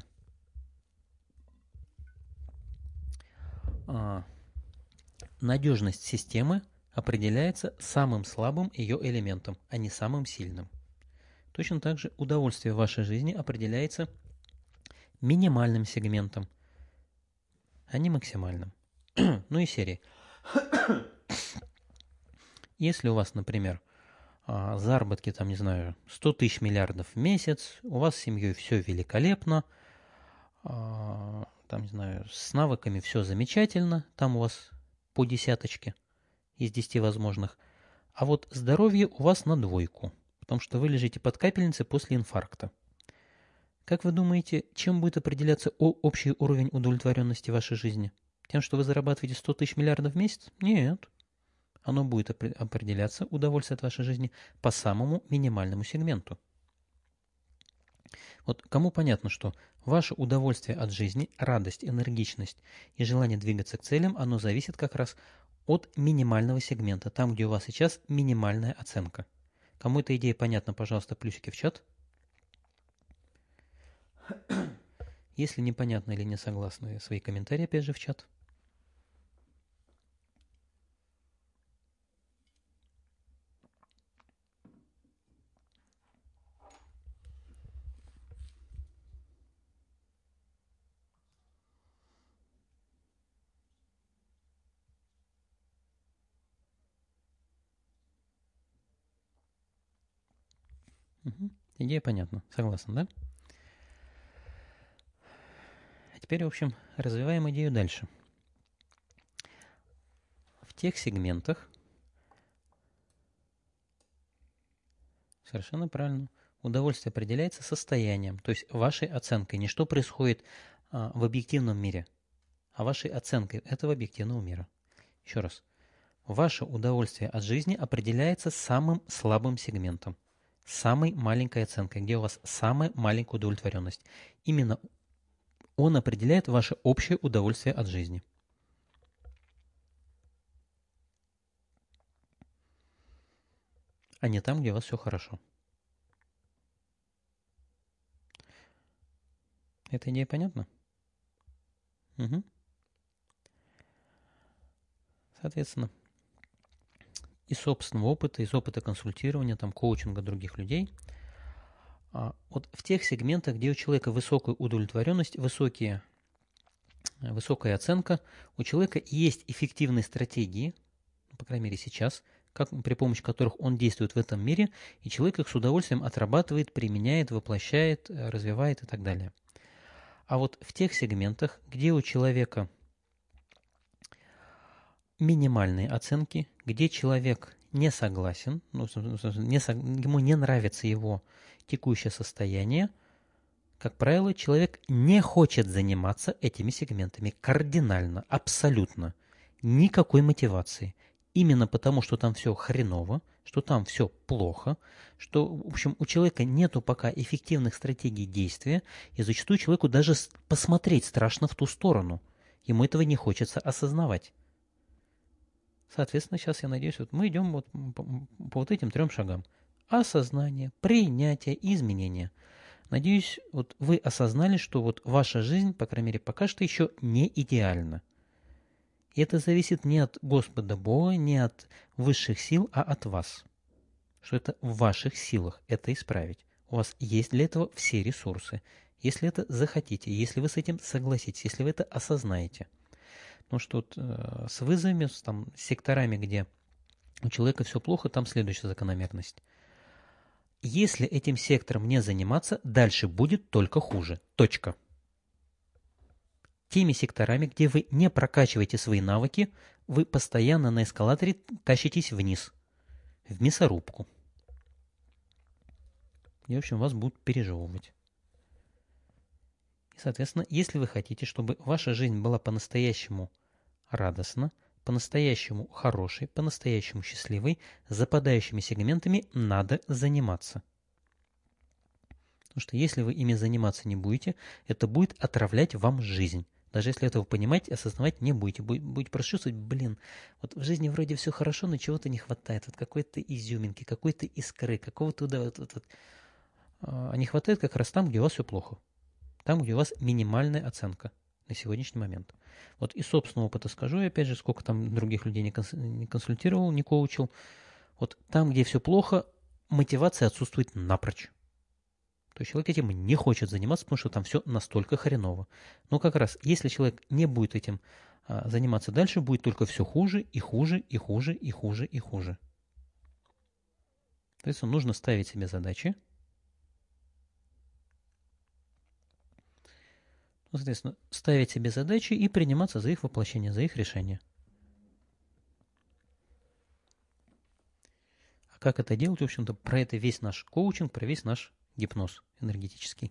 А, надежность системы определяется самым слабым ее элементом, а не самым сильным. Точно так же удовольствие в вашей жизни определяется минимальным сегментом, а не максимальным. Ну и серии. Если у вас, например, заработки, там, не знаю, сто тысяч миллиардов в месяц, у вас с семьей все великолепно, там, не знаю, с навыками все замечательно, там у вас по десяточке из десяти возможных, а вот здоровье у вас на двойку, потому что вы лежите под капельницей после инфаркта. Как вы думаете, чем будет определяться общий уровень удовлетворенности в вашей жизни? Тем, что вы зарабатываете сто тысяч миллиардов в месяц? Нет. Оно будет определяться, удовольствие от вашей жизни, по самому минимальному сегменту. Вот кому понятно, что ваше удовольствие от жизни, радость, энергичность и желание двигаться к целям, оно зависит как раз от минимального сегмента, там, где у вас сейчас минимальная оценка. Кому эта идея понятна, пожалуйста, плюсики в чат. Если непонятно или не согласны, свои комментарии опять же в чат. Угу. Идея понятна. Согласен, да? А теперь, в общем, развиваем идею дальше. В тех сегментах, совершенно правильно, удовольствие определяется состоянием, то есть вашей оценкой. Не что происходит а, в объективном мире, а вашей оценкой этого объективного мира. Еще раз. Ваше удовольствие от жизни определяется самым слабым сегментом, самой маленькой оценкой, где у вас самая маленькая удовлетворенность. Именно он определяет ваше общее удовольствие от жизни. А не там, где у вас все хорошо. Эта идея понятна? Угу. Соответственно, из собственного опыта, из опыта консультирования, там, коучинга других людей, а, вот в тех сегментах, где у человека высокая удовлетворенность, высокие, высокая оценка, у человека есть эффективные стратегии, по крайней мере сейчас, как, при помощи которых он действует в этом мире, и человек их с удовольствием отрабатывает, применяет, воплощает, развивает и так далее. А вот в тех сегментах, где у человека минимальные оценки, где человек не согласен, ну, не, ему не нравится его текущее состояние, как правило, человек не хочет заниматься этими сегментами кардинально, абсолютно. Никакой мотивации. Именно потому, что там все хреново, что там все плохо, что, в общем, у человека нету пока эффективных стратегий действия, и зачастую человеку даже посмотреть страшно в ту сторону. Ему этого не хочется осознавать. Соответственно, сейчас, я надеюсь, вот мы идем вот по, по вот этим трем шагам. Осознание, принятие, изменение. Надеюсь, вот вы осознали, что вот ваша жизнь, по крайней мере, пока что еще не идеальна. И это зависит не от Господа Бога, не от высших сил, а от вас. Что это в ваших силах это исправить. У вас есть для этого все ресурсы. Если это захотите, если вы с этим согласитесь, если вы это осознаете. Потому что вот, э, с вызовами, с там, секторами, где у человека все плохо, там следующая закономерность. Если этим сектором не заниматься, дальше будет только хуже. Точка. Теми секторами, где вы не прокачиваете свои навыки, вы постоянно на эскалаторе тащитесь вниз, в мясорубку. И, в общем, вас будут пережевывать. И, соответственно, если вы хотите, чтобы ваша жизнь была по-настоящему радостна, по-настоящему хорошей, по-настоящему счастливой, с западающими сегментами надо заниматься. Потому что если вы ими заниматься не будете, это будет отравлять вам жизнь. Даже если этого понимать, осознавать не будете. Будете просто чувствовать, блин, вот в жизни вроде все хорошо, но чего-то не хватает. Вот какой-то изюминки, какой-то искры, какого-то... Вот, вот, вот. А не хватает как раз там, где у вас все плохо. Там, где у вас минимальная оценка на сегодняшний момент. Вот из собственного опыта скажу, и опять же, сколько там других людей не консультировал, не коучил. Вот там, где все плохо, мотивация отсутствует напрочь. То есть человек этим не хочет заниматься, потому что там все настолько хреново. Но как раз, если человек не будет этим а, заниматься дальше, будет только все хуже и хуже и хуже и хуже и хуже. То есть нужно ставить себе задачи. Ну, соответственно, ставить себе задачи и приниматься за их воплощение, за их решение. А как это делать? В общем-то, про это весь наш коучинг, про весь наш гипноз энергетический.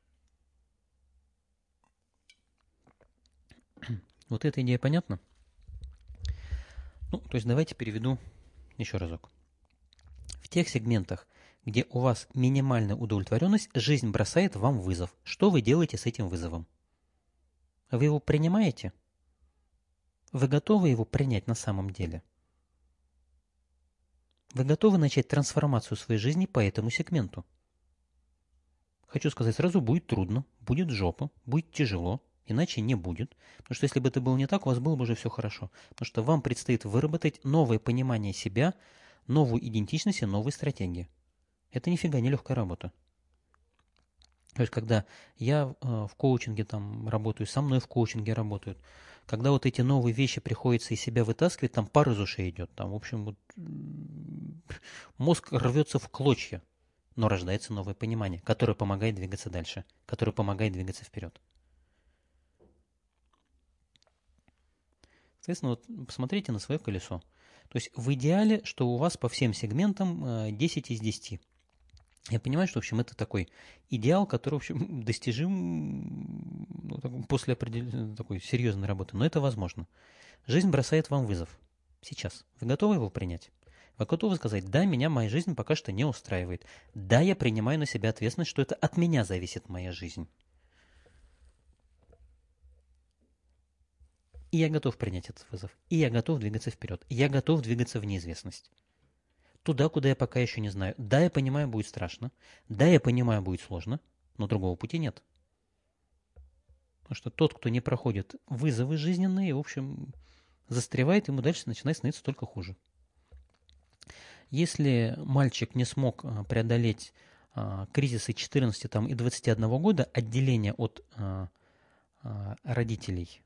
Вот эта идея понятна? Ну, то есть давайте переведу еще разок. В тех сегментах, где у вас минимальная удовлетворенность, жизнь бросает вам вызов. Что вы делаете с этим вызовом? Вы его принимаете? Вы готовы его принять на самом деле? Вы готовы начать трансформацию своей жизни по этому сегменту? Хочу сказать сразу, будет трудно, будет жопа, будет тяжело, иначе не будет. Потому что если бы это было не так, у вас было бы уже все хорошо. Потому что вам предстоит выработать новое понимание себя, новую идентичность и новые стратегии. Это нифига не легкая работа. То есть, когда я э, в коучинге там работаю, со мной в коучинге работают, когда вот эти новые вещи приходится из себя вытаскивать, там пар из ушей идет. Там, в общем, вот, мозг рвется в клочья. Но рождается новое понимание, которое помогает двигаться дальше, которое помогает двигаться вперед. Соответственно, вот посмотрите на свое колесо. То есть в идеале, что у вас по всем сегментам десять из десяти. Я понимаю, что, в общем, это такой идеал, который, в общем, достижим ну, так, после определенной такой серьезной работы. Но это возможно. Жизнь бросает вам вызов. Сейчас. Вы готовы его принять? Вы готовы сказать: да, меня моя жизнь пока что не устраивает. Да, я принимаю на себя ответственность, что это от меня зависит моя жизнь. И я готов принять этот вызов. И я готов двигаться вперед. И я готов двигаться в неизвестность. Туда, куда я пока еще не знаю. Да, я понимаю, будет страшно. Да, я понимаю, будет сложно. Но другого пути нет. Потому что тот, кто не проходит вызовы жизненные, в общем, застревает, ему дальше начинает становиться только хуже. Если мальчик не смог преодолеть а, кризисы четырнадцати там, и двадцати одного года, отделение от а, а, родителей,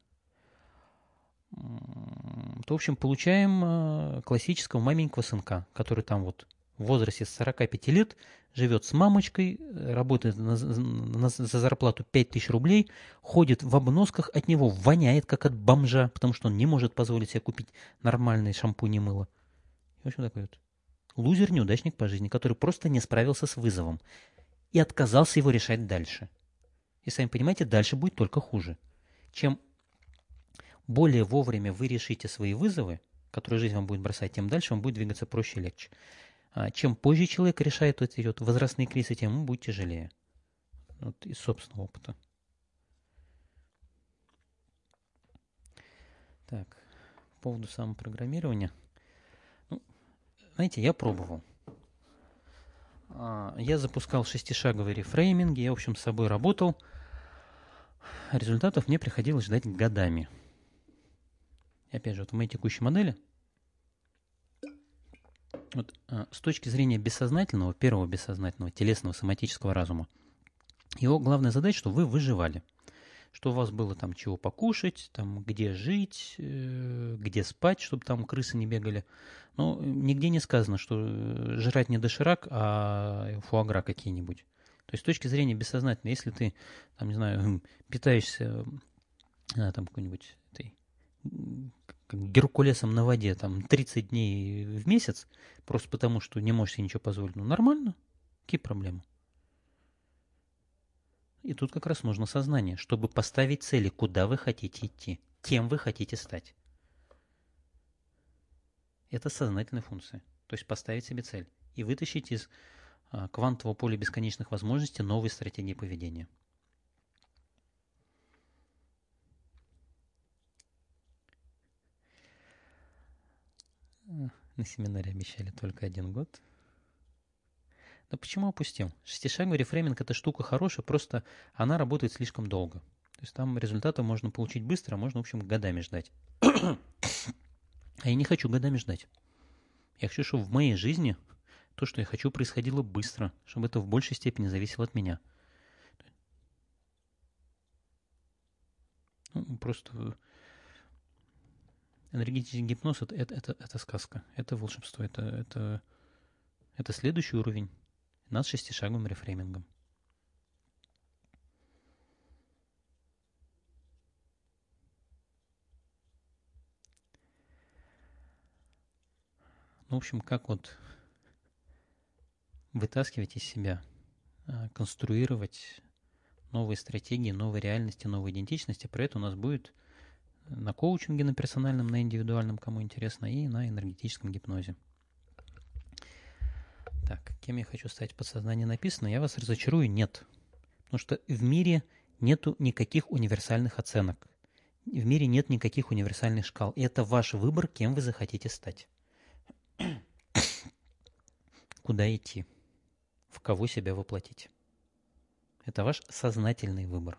то, в общем, получаем а, классического маменького сынка, который там вот в возрасте сорока пяти лет живет с мамочкой, работает на, на, за зарплату пять тысяч рублей, ходит в обносках, от него воняет, как от бомжа, потому что он не может позволить себе купить нормальный шампунь и мыло. И, в общем, такой вот лузер-неудачник по жизни, который просто не справился с вызовом и отказался его решать дальше. И сами понимаете, дальше будет только хуже. Чем более вовремя вы решите свои вызовы, которые жизнь вам будет бросать, тем дальше вам будет двигаться проще и легче. А чем позже человек решает вот эти вот возрастные кризисы, тем ему будет тяжелее. Вот из собственного опыта. Так, по поводу самопрограммирования. Знаете, я пробовал. Я запускал шестишаговые рефрейминги, я, в общем, с собой работал. Результатов мне приходилось ждать годами. И опять же, вот в моей текущей модели, вот, с точки зрения бессознательного, первого бессознательного, телесного, соматического разума, его главная задача, что вы выживали. Что у вас было там чего покушать, там где жить, э, где спать, чтобы там крысы не бегали. Но нигде не сказано, что жрать не доширак, а фуагра какие-нибудь. То есть с точки зрения бессознательной, если ты, там, не знаю, питаешься а, там какой-нибудь этой, геркулесом на воде там тридцать дней в месяц, просто потому что не можешь себе ничего позволить, ну нормально, какие проблемы? И тут как раз нужно сознание, чтобы поставить цели, куда вы хотите идти, кем вы хотите стать. Это сознательная функция. То есть поставить себе цель и вытащить из а, квантового поля бесконечных возможностей новые стратегии поведения. На семинаре обещали только один год. Но почему опустил? Шестишаговый рефрейминг – это штука хорошая, просто она работает слишком долго. То есть там результаты можно получить быстро, а можно, в общем, годами ждать. А я не хочу годами ждать. Я хочу, чтобы в моей жизни то, что я хочу, происходило быстро, чтобы это в большей степени зависело от меня. Ну, просто энергетический гипноз это, – это, это, это сказка, это волшебство, это, это, это следующий уровень над шестишаговым рефреймингом. Ну, в общем, как вот вытаскивать из себя, конструировать новые стратегии, новые реальности, новые идентичности. Про это у нас будет на коучинге, на персональном, на индивидуальном, кому интересно, и на энергетическом гипнозе. Так, кем я хочу стать в подсознании написано, я вас разочарую, нет. Потому что в мире нету никаких универсальных оценок. В мире нет никаких универсальных шкал. И это ваш выбор, кем вы захотите стать. Куда идти? В кого себя воплотить? Это ваш сознательный выбор,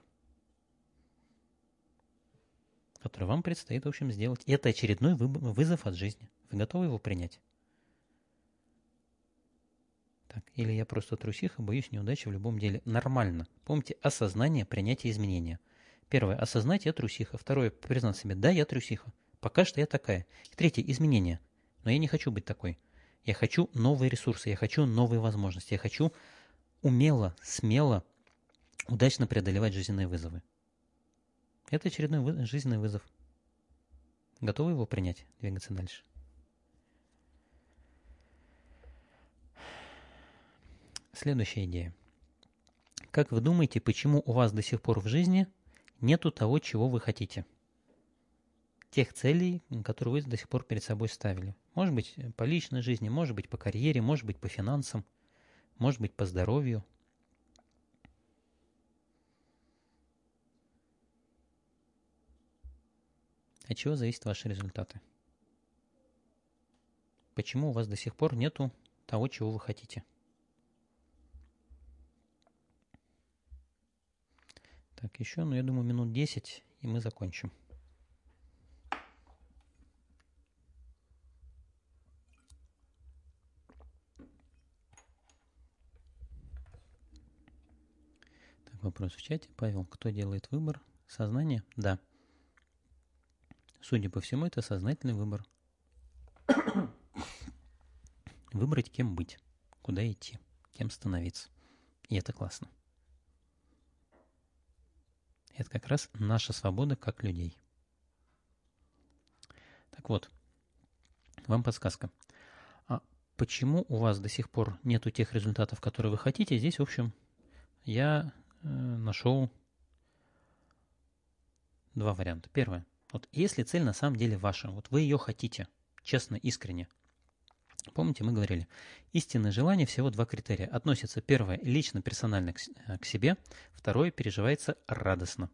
который вам предстоит, в общем, сделать. И это очередной вызов от жизни. Вы готовы его принять? Так, или я просто трусиха, боюсь неудачи в любом деле. Нормально. Помните, осознание, принятие, изменения. Первое, осознать, я трусиха. Второе, признать себе, да, я трусиха. Пока что я такая. И третье, изменения. Но я не хочу быть такой. Я хочу новые ресурсы, я хочу новые возможности. Я хочу умело, смело, удачно преодолевать жизненные вызовы. Это очередной вы... жизненный вызов. Готовы его принять, двигаться дальше? Следующая идея. Как вы думаете, почему у вас до сих пор в жизни нету того, чего вы хотите? тех целей, которые вы до сих пор перед собой ставили. Может быть, по личной жизни, может быть, по карьере, может быть, по финансам, может быть, по здоровью. От чего зависят ваши результаты? Почему у вас до сих пор нету того, чего вы хотите? Так, еще, ну, я думаю, минут десять, и мы закончим. Так, вопрос в чате. Павел, кто делает выбор? Сознание? Да. Судя по всему, это сознательный выбор. Выбрать, кем быть, куда идти, кем становиться. И это классно. Это как раз наша свобода как людей. Так вот, вам подсказка. А почему у вас до сих пор нету тех результатов, которые вы хотите? Здесь, в общем, я э, нашел два варианта. Первое. Вот если цель на самом деле ваша, вот вы ее хотите, честно, искренне. Помните, мы говорили, истинное желание всего два критерия. Относится первое лично, персонально к, к себе, второе переживается радостно.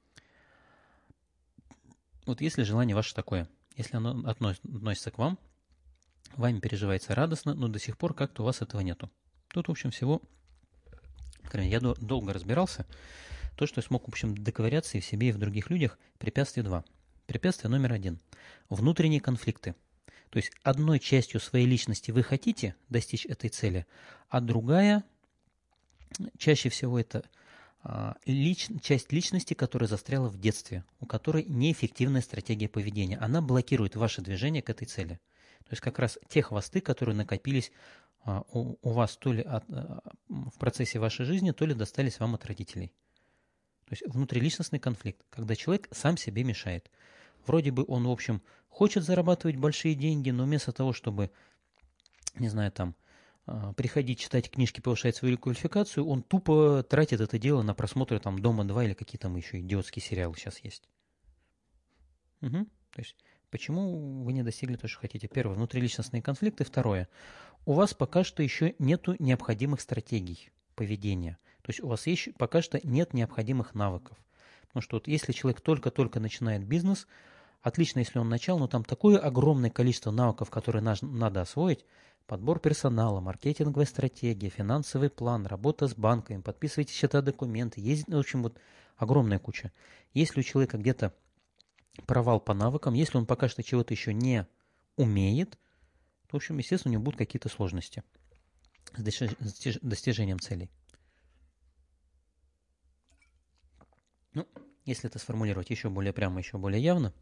Вот если желание ваше такое, если оно относится к вам, вами переживается радостно, но до сих пор как-то у вас этого нету. Тут, в общем, всего, я долго разбирался, то, что я смог, в общем, доковыряться и в себе, и в других людях, препятствие два. Препятствие номер один. Внутренние конфликты. То есть одной частью своей личности вы хотите достичь этой цели, а другая, чаще всего это а, лич, часть личности, которая застряла в детстве, у которой неэффективная стратегия поведения. Она блокирует ваше движение к этой цели. То есть как раз те хвосты, которые накопились а, у, у вас то ли от, а, в процессе вашей жизни, то ли достались вам от родителей. То есть внутриличностный конфликт, когда человек сам себе мешает. Вроде бы он, в общем, хочет зарабатывать большие деньги, но вместо того, чтобы, не знаю, там, приходить читать книжки, повышать свою квалификацию, он тупо тратит это дело на просмотры там «Дома-два» или какие там еще идиотские сериалы сейчас есть. Угу. То есть, почему вы не достигли то, что хотите? Первое, внутриличностные конфликты. Второе, у вас пока что еще нету необходимых стратегий поведения. То есть у вас есть, пока что нет необходимых навыков. Потому что вот если человек только-только начинает бизнес, отлично, если он начал, но там такое огромное количество навыков, которые надо освоить. Подбор персонала, маркетинговая стратегия, финансовый план, работа с банками, подписывайте счета, документы. Есть, в общем, вот огромная куча. Если у человека где-то провал по навыкам, если он пока что чего-то еще не умеет, то, в общем, естественно, у него будут какие-то сложности с достижением целей. Ну, если это сформулировать еще более прямо, еще более явно,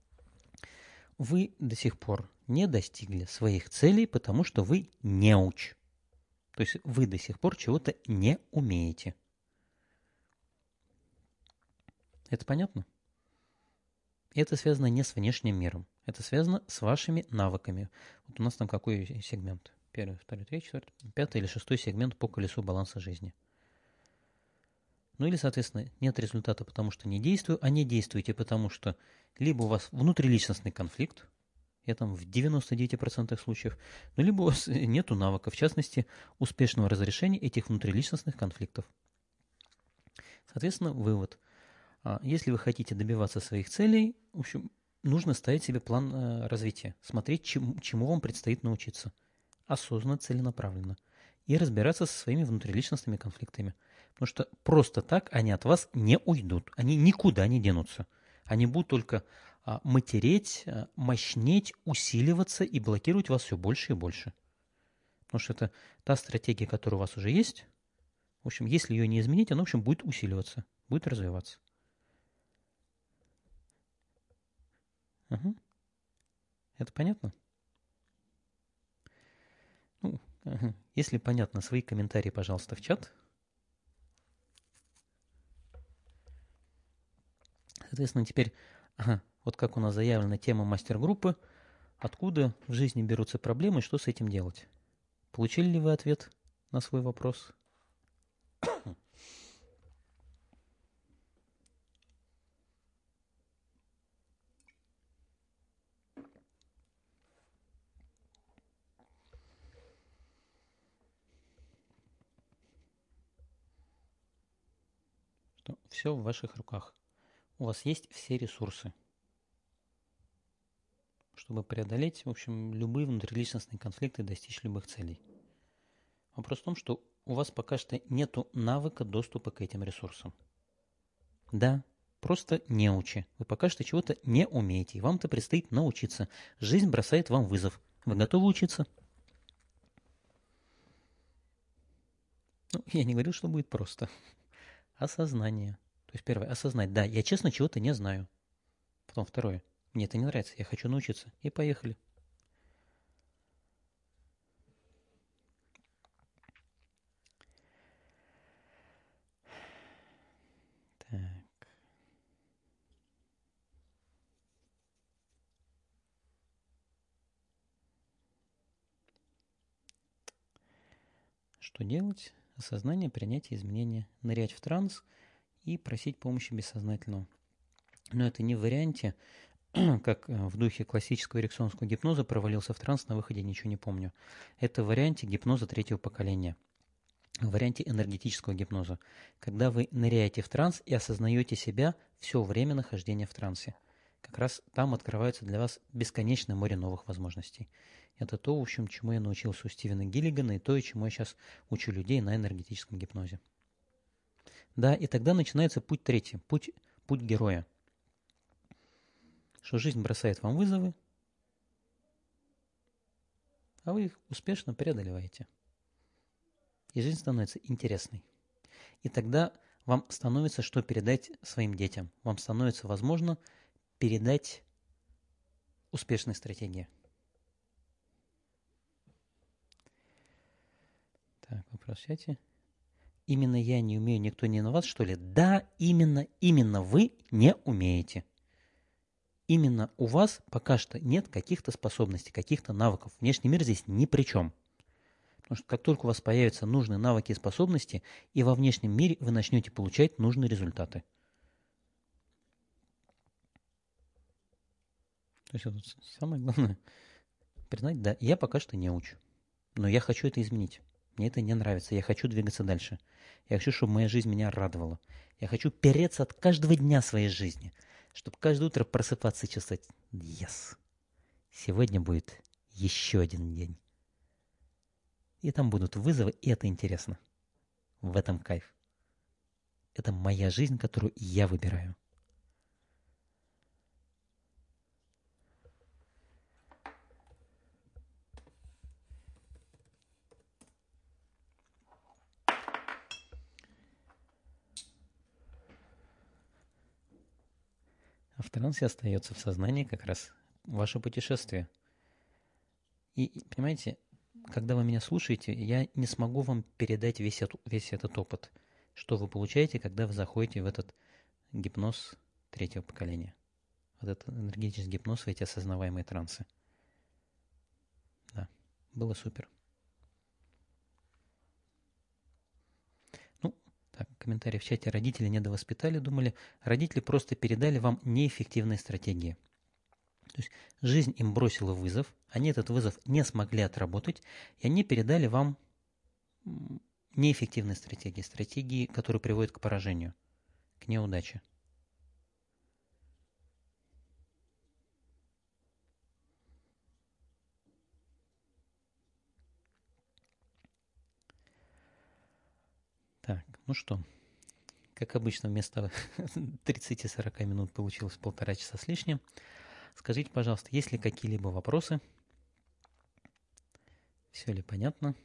вы до сих пор не достигли своих целей, потому что вы неуч. То есть вы до сих пор чего-то не умеете. Это понятно? Это связано не с внешним миром. Это связано с вашими навыками. Вот у нас там какой сегмент? Первый, второй, третий, четвертый, пятый или шестой сегмент по колесу баланса жизни. Ну или, соответственно, нет результата, потому что не действую, а не действуете, потому что либо у вас внутриличностный конфликт, я там в девяноста девяти процентах случаев, ну либо у вас нету навыка, в частности, успешного разрешения этих внутриличностных конфликтов. Соответственно, вывод. Если вы хотите добиваться своих целей, в общем, нужно ставить себе план развития, смотреть, чему, чему вам предстоит научиться, осознанно, целенаправленно, и разбираться со своими внутриличностными конфликтами. Потому что просто так они от вас не уйдут, они никуда не денутся. Они будут только а, матереть, а, мощнеть, усиливаться и блокировать вас все больше и больше. Потому что это та стратегия, которая у вас уже есть. В общем, если ее не изменить, она, в общем, будет усиливаться, будет развиваться. Угу. Это понятно? Ну, ага. Если понятно, свои комментарии, пожалуйста, в чат. Соответственно, теперь, ага, вот как у нас заявлена тема мастер-группы, откуда в жизни берутся проблемы и что с этим делать? Получили ли вы ответ на свой вопрос? что все в ваших руках. У вас есть все ресурсы, чтобы преодолеть, в общем, любые внутриличностные конфликты и достичь любых целей. Вопрос в том, что у вас пока что нету навыка доступа к этим ресурсам. Да, просто неучи. Вы пока что чего-то не умеете, и вам-то предстоит научиться. Жизнь бросает вам вызов. Вы готовы учиться? Ну, я не говорил, что будет просто. Осознание. То есть первое, осознать. Да, я честно чего-то не знаю. Потом второе, мне это не нравится, я хочу научиться. И поехали. Так. Что делать? Осознание, принятие, изменения. Нырять в транс и просить помощи бессознательного. Но это не в варианте, как в духе классического эриксонского гипноза провалился в транс, на выходе ничего не помню. Это в варианте гипноза третьего поколения. В варианте энергетического гипноза. Когда вы ныряете в транс и осознаете себя все время нахождения в трансе. Как раз там открывается для вас бесконечное море новых возможностей. Это то, в общем, чему я научился у Стивена Гиллигана, и то, чему я сейчас учу людей на энергетическом гипнозе. Да, и тогда начинается путь третий, путь, путь героя. Что жизнь бросает вам вызовы, а вы их успешно преодолеваете. И жизнь становится интересной. И тогда вам становится что передать своим детям. Вам становится возможно передать успешные стратегии. Так, вопрос в чате. Именно я не умею, никто не виноват, что ли? Да, именно, именно вы не умеете. Именно у вас пока что нет каких-то способностей, каких-то навыков. Внешний мир здесь ни при чем. Потому что как только у вас появятся нужные навыки и способности, и во внешнем мире вы начнете получать нужные результаты. То есть вот самое главное признать, да, я пока что не учу, но я хочу это изменить. Мне это не нравится, я хочу двигаться дальше. Я хочу, чтобы моя жизнь меня радовала. Я хочу переться от каждого дня своей жизни, чтобы каждое утро просыпаться и чувствовать, yes, сегодня будет еще один день. И там будут вызовы, и это интересно. В этом кайф. Это моя жизнь, которую я выбираю. А в трансе остается в сознании как раз ваше путешествие. И, понимаете, когда вы меня слушаете, я не смогу вам передать весь, этот, весь этот опыт, что вы получаете, когда вы заходите в этот гипноз третьего поколения. Вот этот энергетический гипноз в эти осознаваемые трансы. Да, было супер. Ну, так, комментарий в чате. Родители недовоспитали, думали, родители просто передали вам неэффективные стратегии. То есть жизнь им бросила вызов, они этот вызов не смогли отработать, и они передали вам неэффективные стратегии, стратегии, которые приводят к поражению, к неудаче. Так, ну что, как обычно, вместо тридцати-сорока минут получилось полтора часа с лишним. Скажите, пожалуйста, есть ли какие-либо вопросы? Все ли понятно?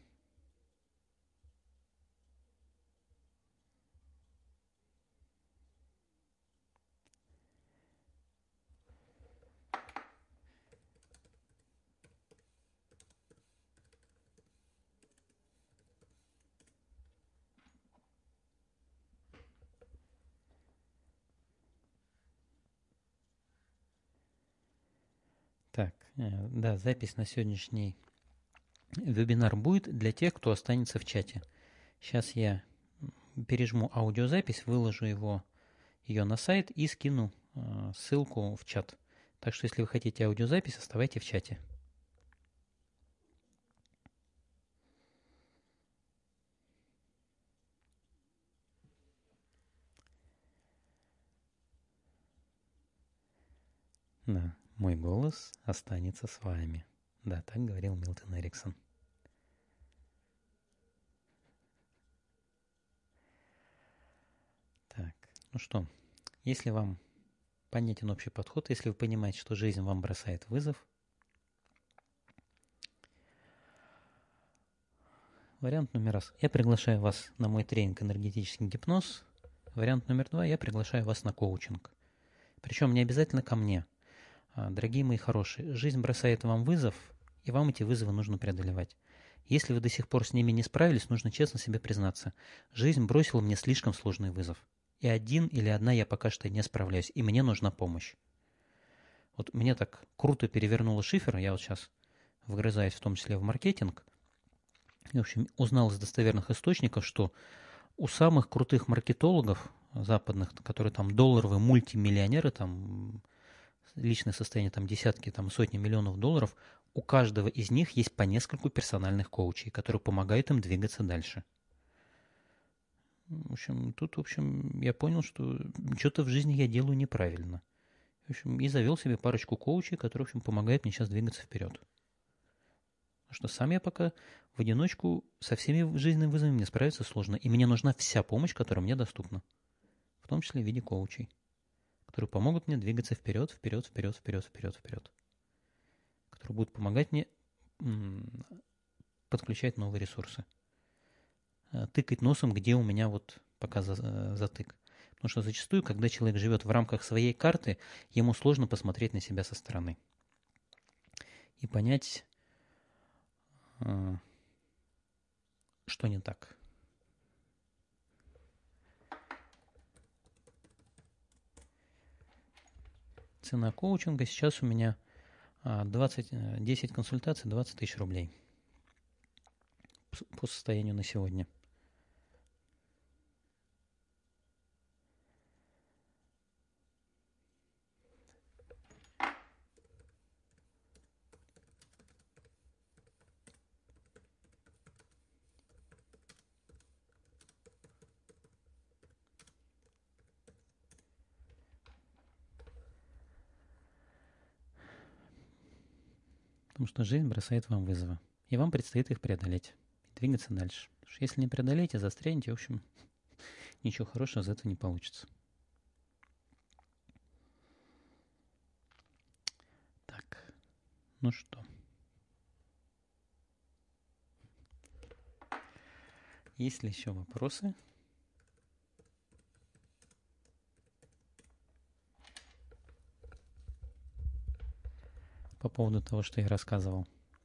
Так, да, запись на сегодняшний вебинар будет для тех, кто останется в чате. Сейчас я пережму аудиозапись, выложу его, ее на сайт и скину э, ссылку в чат. Так что, если вы хотите аудиозапись, оставайтесь в чате. Мой голос останется с вами. Да, так говорил Милтон Эриксон. Так, ну что, если вам понятен общий подход, если вы понимаете, что жизнь вам бросает вызов, вариант номер раз. Я приглашаю вас на мой тренинг «Энергетический гипноз». Вариант номер два. Я приглашаю вас на коучинг. Причем не обязательно ко мне. Дорогие мои хорошие, жизнь бросает вам вызов, и вам эти вызовы нужно преодолевать. Если вы до сих пор с ними не справились, нужно честно себе признаться. Жизнь бросила мне слишком сложный вызов. И один или одна я пока что не справляюсь, и мне нужна помощь. Вот мне так круто перевернуло шифер, я вот сейчас вгрызаюсь в том числе в маркетинг, и, в общем, узнал из достоверных источников, что у самых крутых маркетологов западных, которые там долларовые мультимиллионеры, там личное состояние там десятки, там сотни миллионов долларов, у каждого из них есть по нескольку персональных коучей, которые помогают им двигаться дальше. В общем, тут, в общем, я понял, что что-то в жизни я делаю неправильно. В общем, и завел себе парочку коучей, которые, в общем, помогают мне сейчас двигаться вперед. Потому что сам я пока в одиночку со всеми жизненными вызовами мне справиться сложно. И мне нужна вся помощь, которая мне доступна. В том числе в виде коучей, которые помогут мне двигаться вперед, вперед, вперед, вперед, вперед, вперед. Которые будут помогать мне м- подключать новые ресурсы. Тыкать носом, где у меня вот пока за- затык. Потому что зачастую, когда человек живет в рамках своей карты, ему сложно посмотреть на себя со стороны. И понять, что не так. Цена коучинга сейчас у меня двадцать, десять консультаций, двадцать тысяч рублей по состоянию на сегодня. Потому что жизнь бросает вам вызовы. И вам предстоит их преодолеть. И двигаться дальше. Потому что если не преодолеете, застрянете, в общем, ничего хорошего из этого не получится. Так, ну что. Есть ли еще вопросы? По поводу того, что я рассказывал.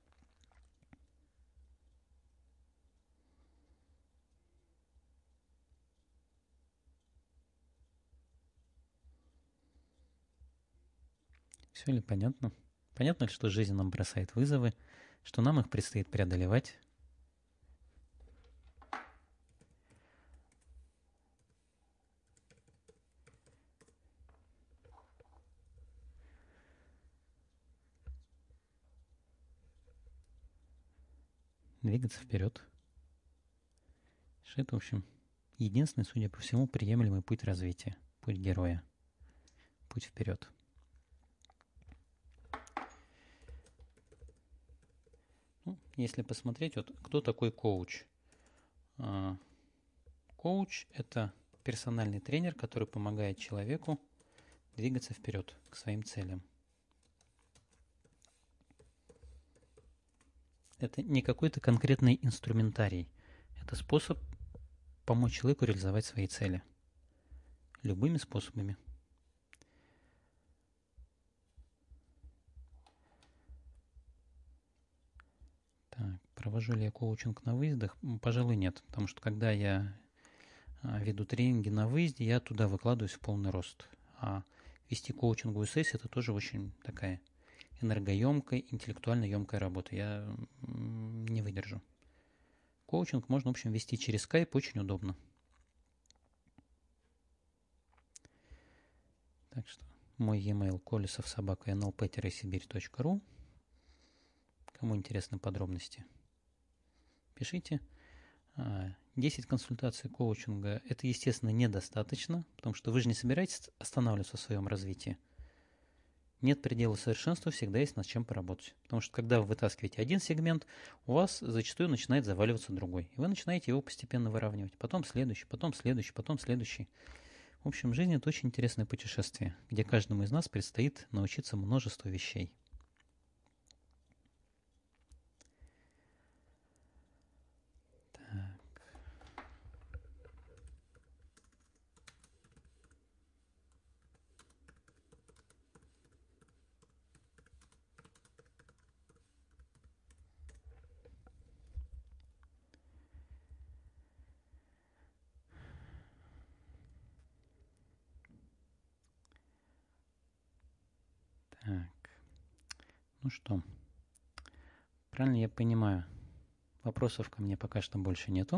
Все ли понятно? Понятно ли, что жизнь нам бросает вызовы, что нам их предстоит преодолевать? Двигаться вперед. Это, в общем, единственный, судя по всему, приемлемый путь развития, путь героя, путь вперед. Ну, если посмотреть, вот кто такой коуч? А, коуч – это персональный тренер, который помогает человеку двигаться вперед к своим целям. Это не какой-то конкретный инструментарий. Это способ помочь человеку реализовать свои цели. Любыми способами. Так, провожу ли я коучинг на выездах? Пожалуй, нет. Потому что когда я веду тренинги на выезде, я туда выкладываюсь в полный рост. А вести коучинговую сессию – это тоже очень такая энергоемкая, интеллектуально емкая работа. Я не выдержу. Коучинг можно, в общем, вести через Skype, очень удобно. Так что мой e-mail колесов собака эн эл пэ сибирь точка ру. Кому интересны подробности, пишите. десять консультаций коучинга – это, естественно, недостаточно, потому что вы же не собираетесь останавливаться в своем развитии. нет предела совершенства, всегда есть над чем поработать. Потому что когда вы вытаскиваете один сегмент, у вас зачастую начинает заваливаться другой. И вы начинаете его постепенно выравнивать. Потом следующий, потом следующий, потом следующий. В общем, жизнь — это очень интересное путешествие, где каждому из нас предстоит научиться множеству вещей. Так, ну что, правильно я понимаю, вопросов ко мне пока что больше нету.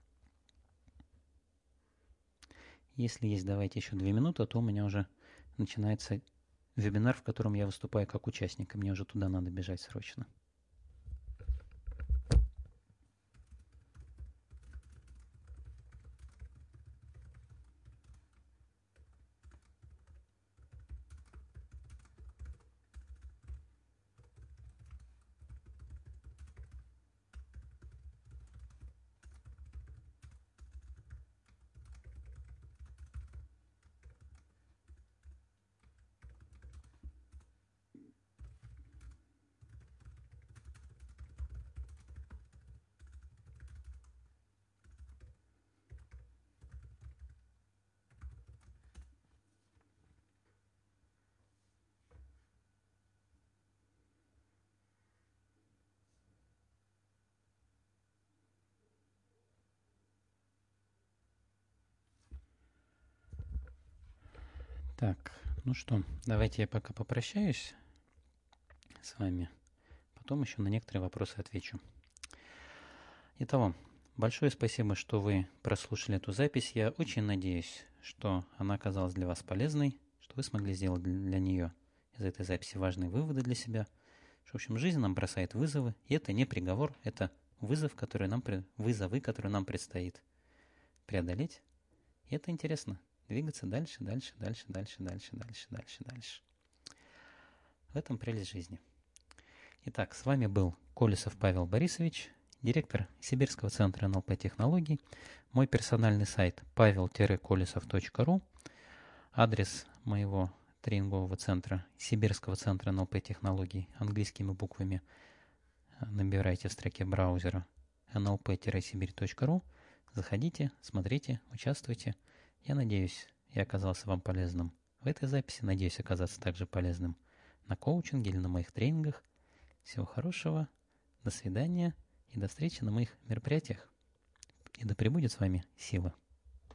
Если есть, давайте еще две минуты, а то у меня уже начинается вебинар, в котором я выступаю как участник, и мне уже туда надо бежать срочно. Так, ну что, давайте я пока попрощаюсь с вами, потом еще на некоторые вопросы отвечу. Итого, большое спасибо, что вы прослушали эту запись. Я очень надеюсь, что она оказалась для вас полезной, что вы смогли сделать для нее из этой записи важные выводы для себя. Что, в общем, жизнь нам бросает вызовы, и это не приговор, это вызов, который нам, вызовы, которые нам предстоит преодолеть. И это интересно. Двигаться дальше, дальше, дальше, дальше, дальше, дальше, дальше, дальше. В этом прелесть жизни. Итак, с вами был Колесов Павел Борисович, директор Сибирского центра эн эл пэ-технологий. Мой персональный сайт павел колесов точка ру. Адрес моего тренингового центра Сибирского центра эн эл пэ-технологий английскими буквами набирайте в строке браузера эн эл пэ сибирь точка ру. Заходите, смотрите, участвуйте. Я надеюсь, я оказался вам полезным в этой записи. Надеюсь оказаться также полезным на коучинге или на моих тренингах. Всего хорошего, до свидания и до встречи на моих мероприятиях. И да пребудет с вами сила.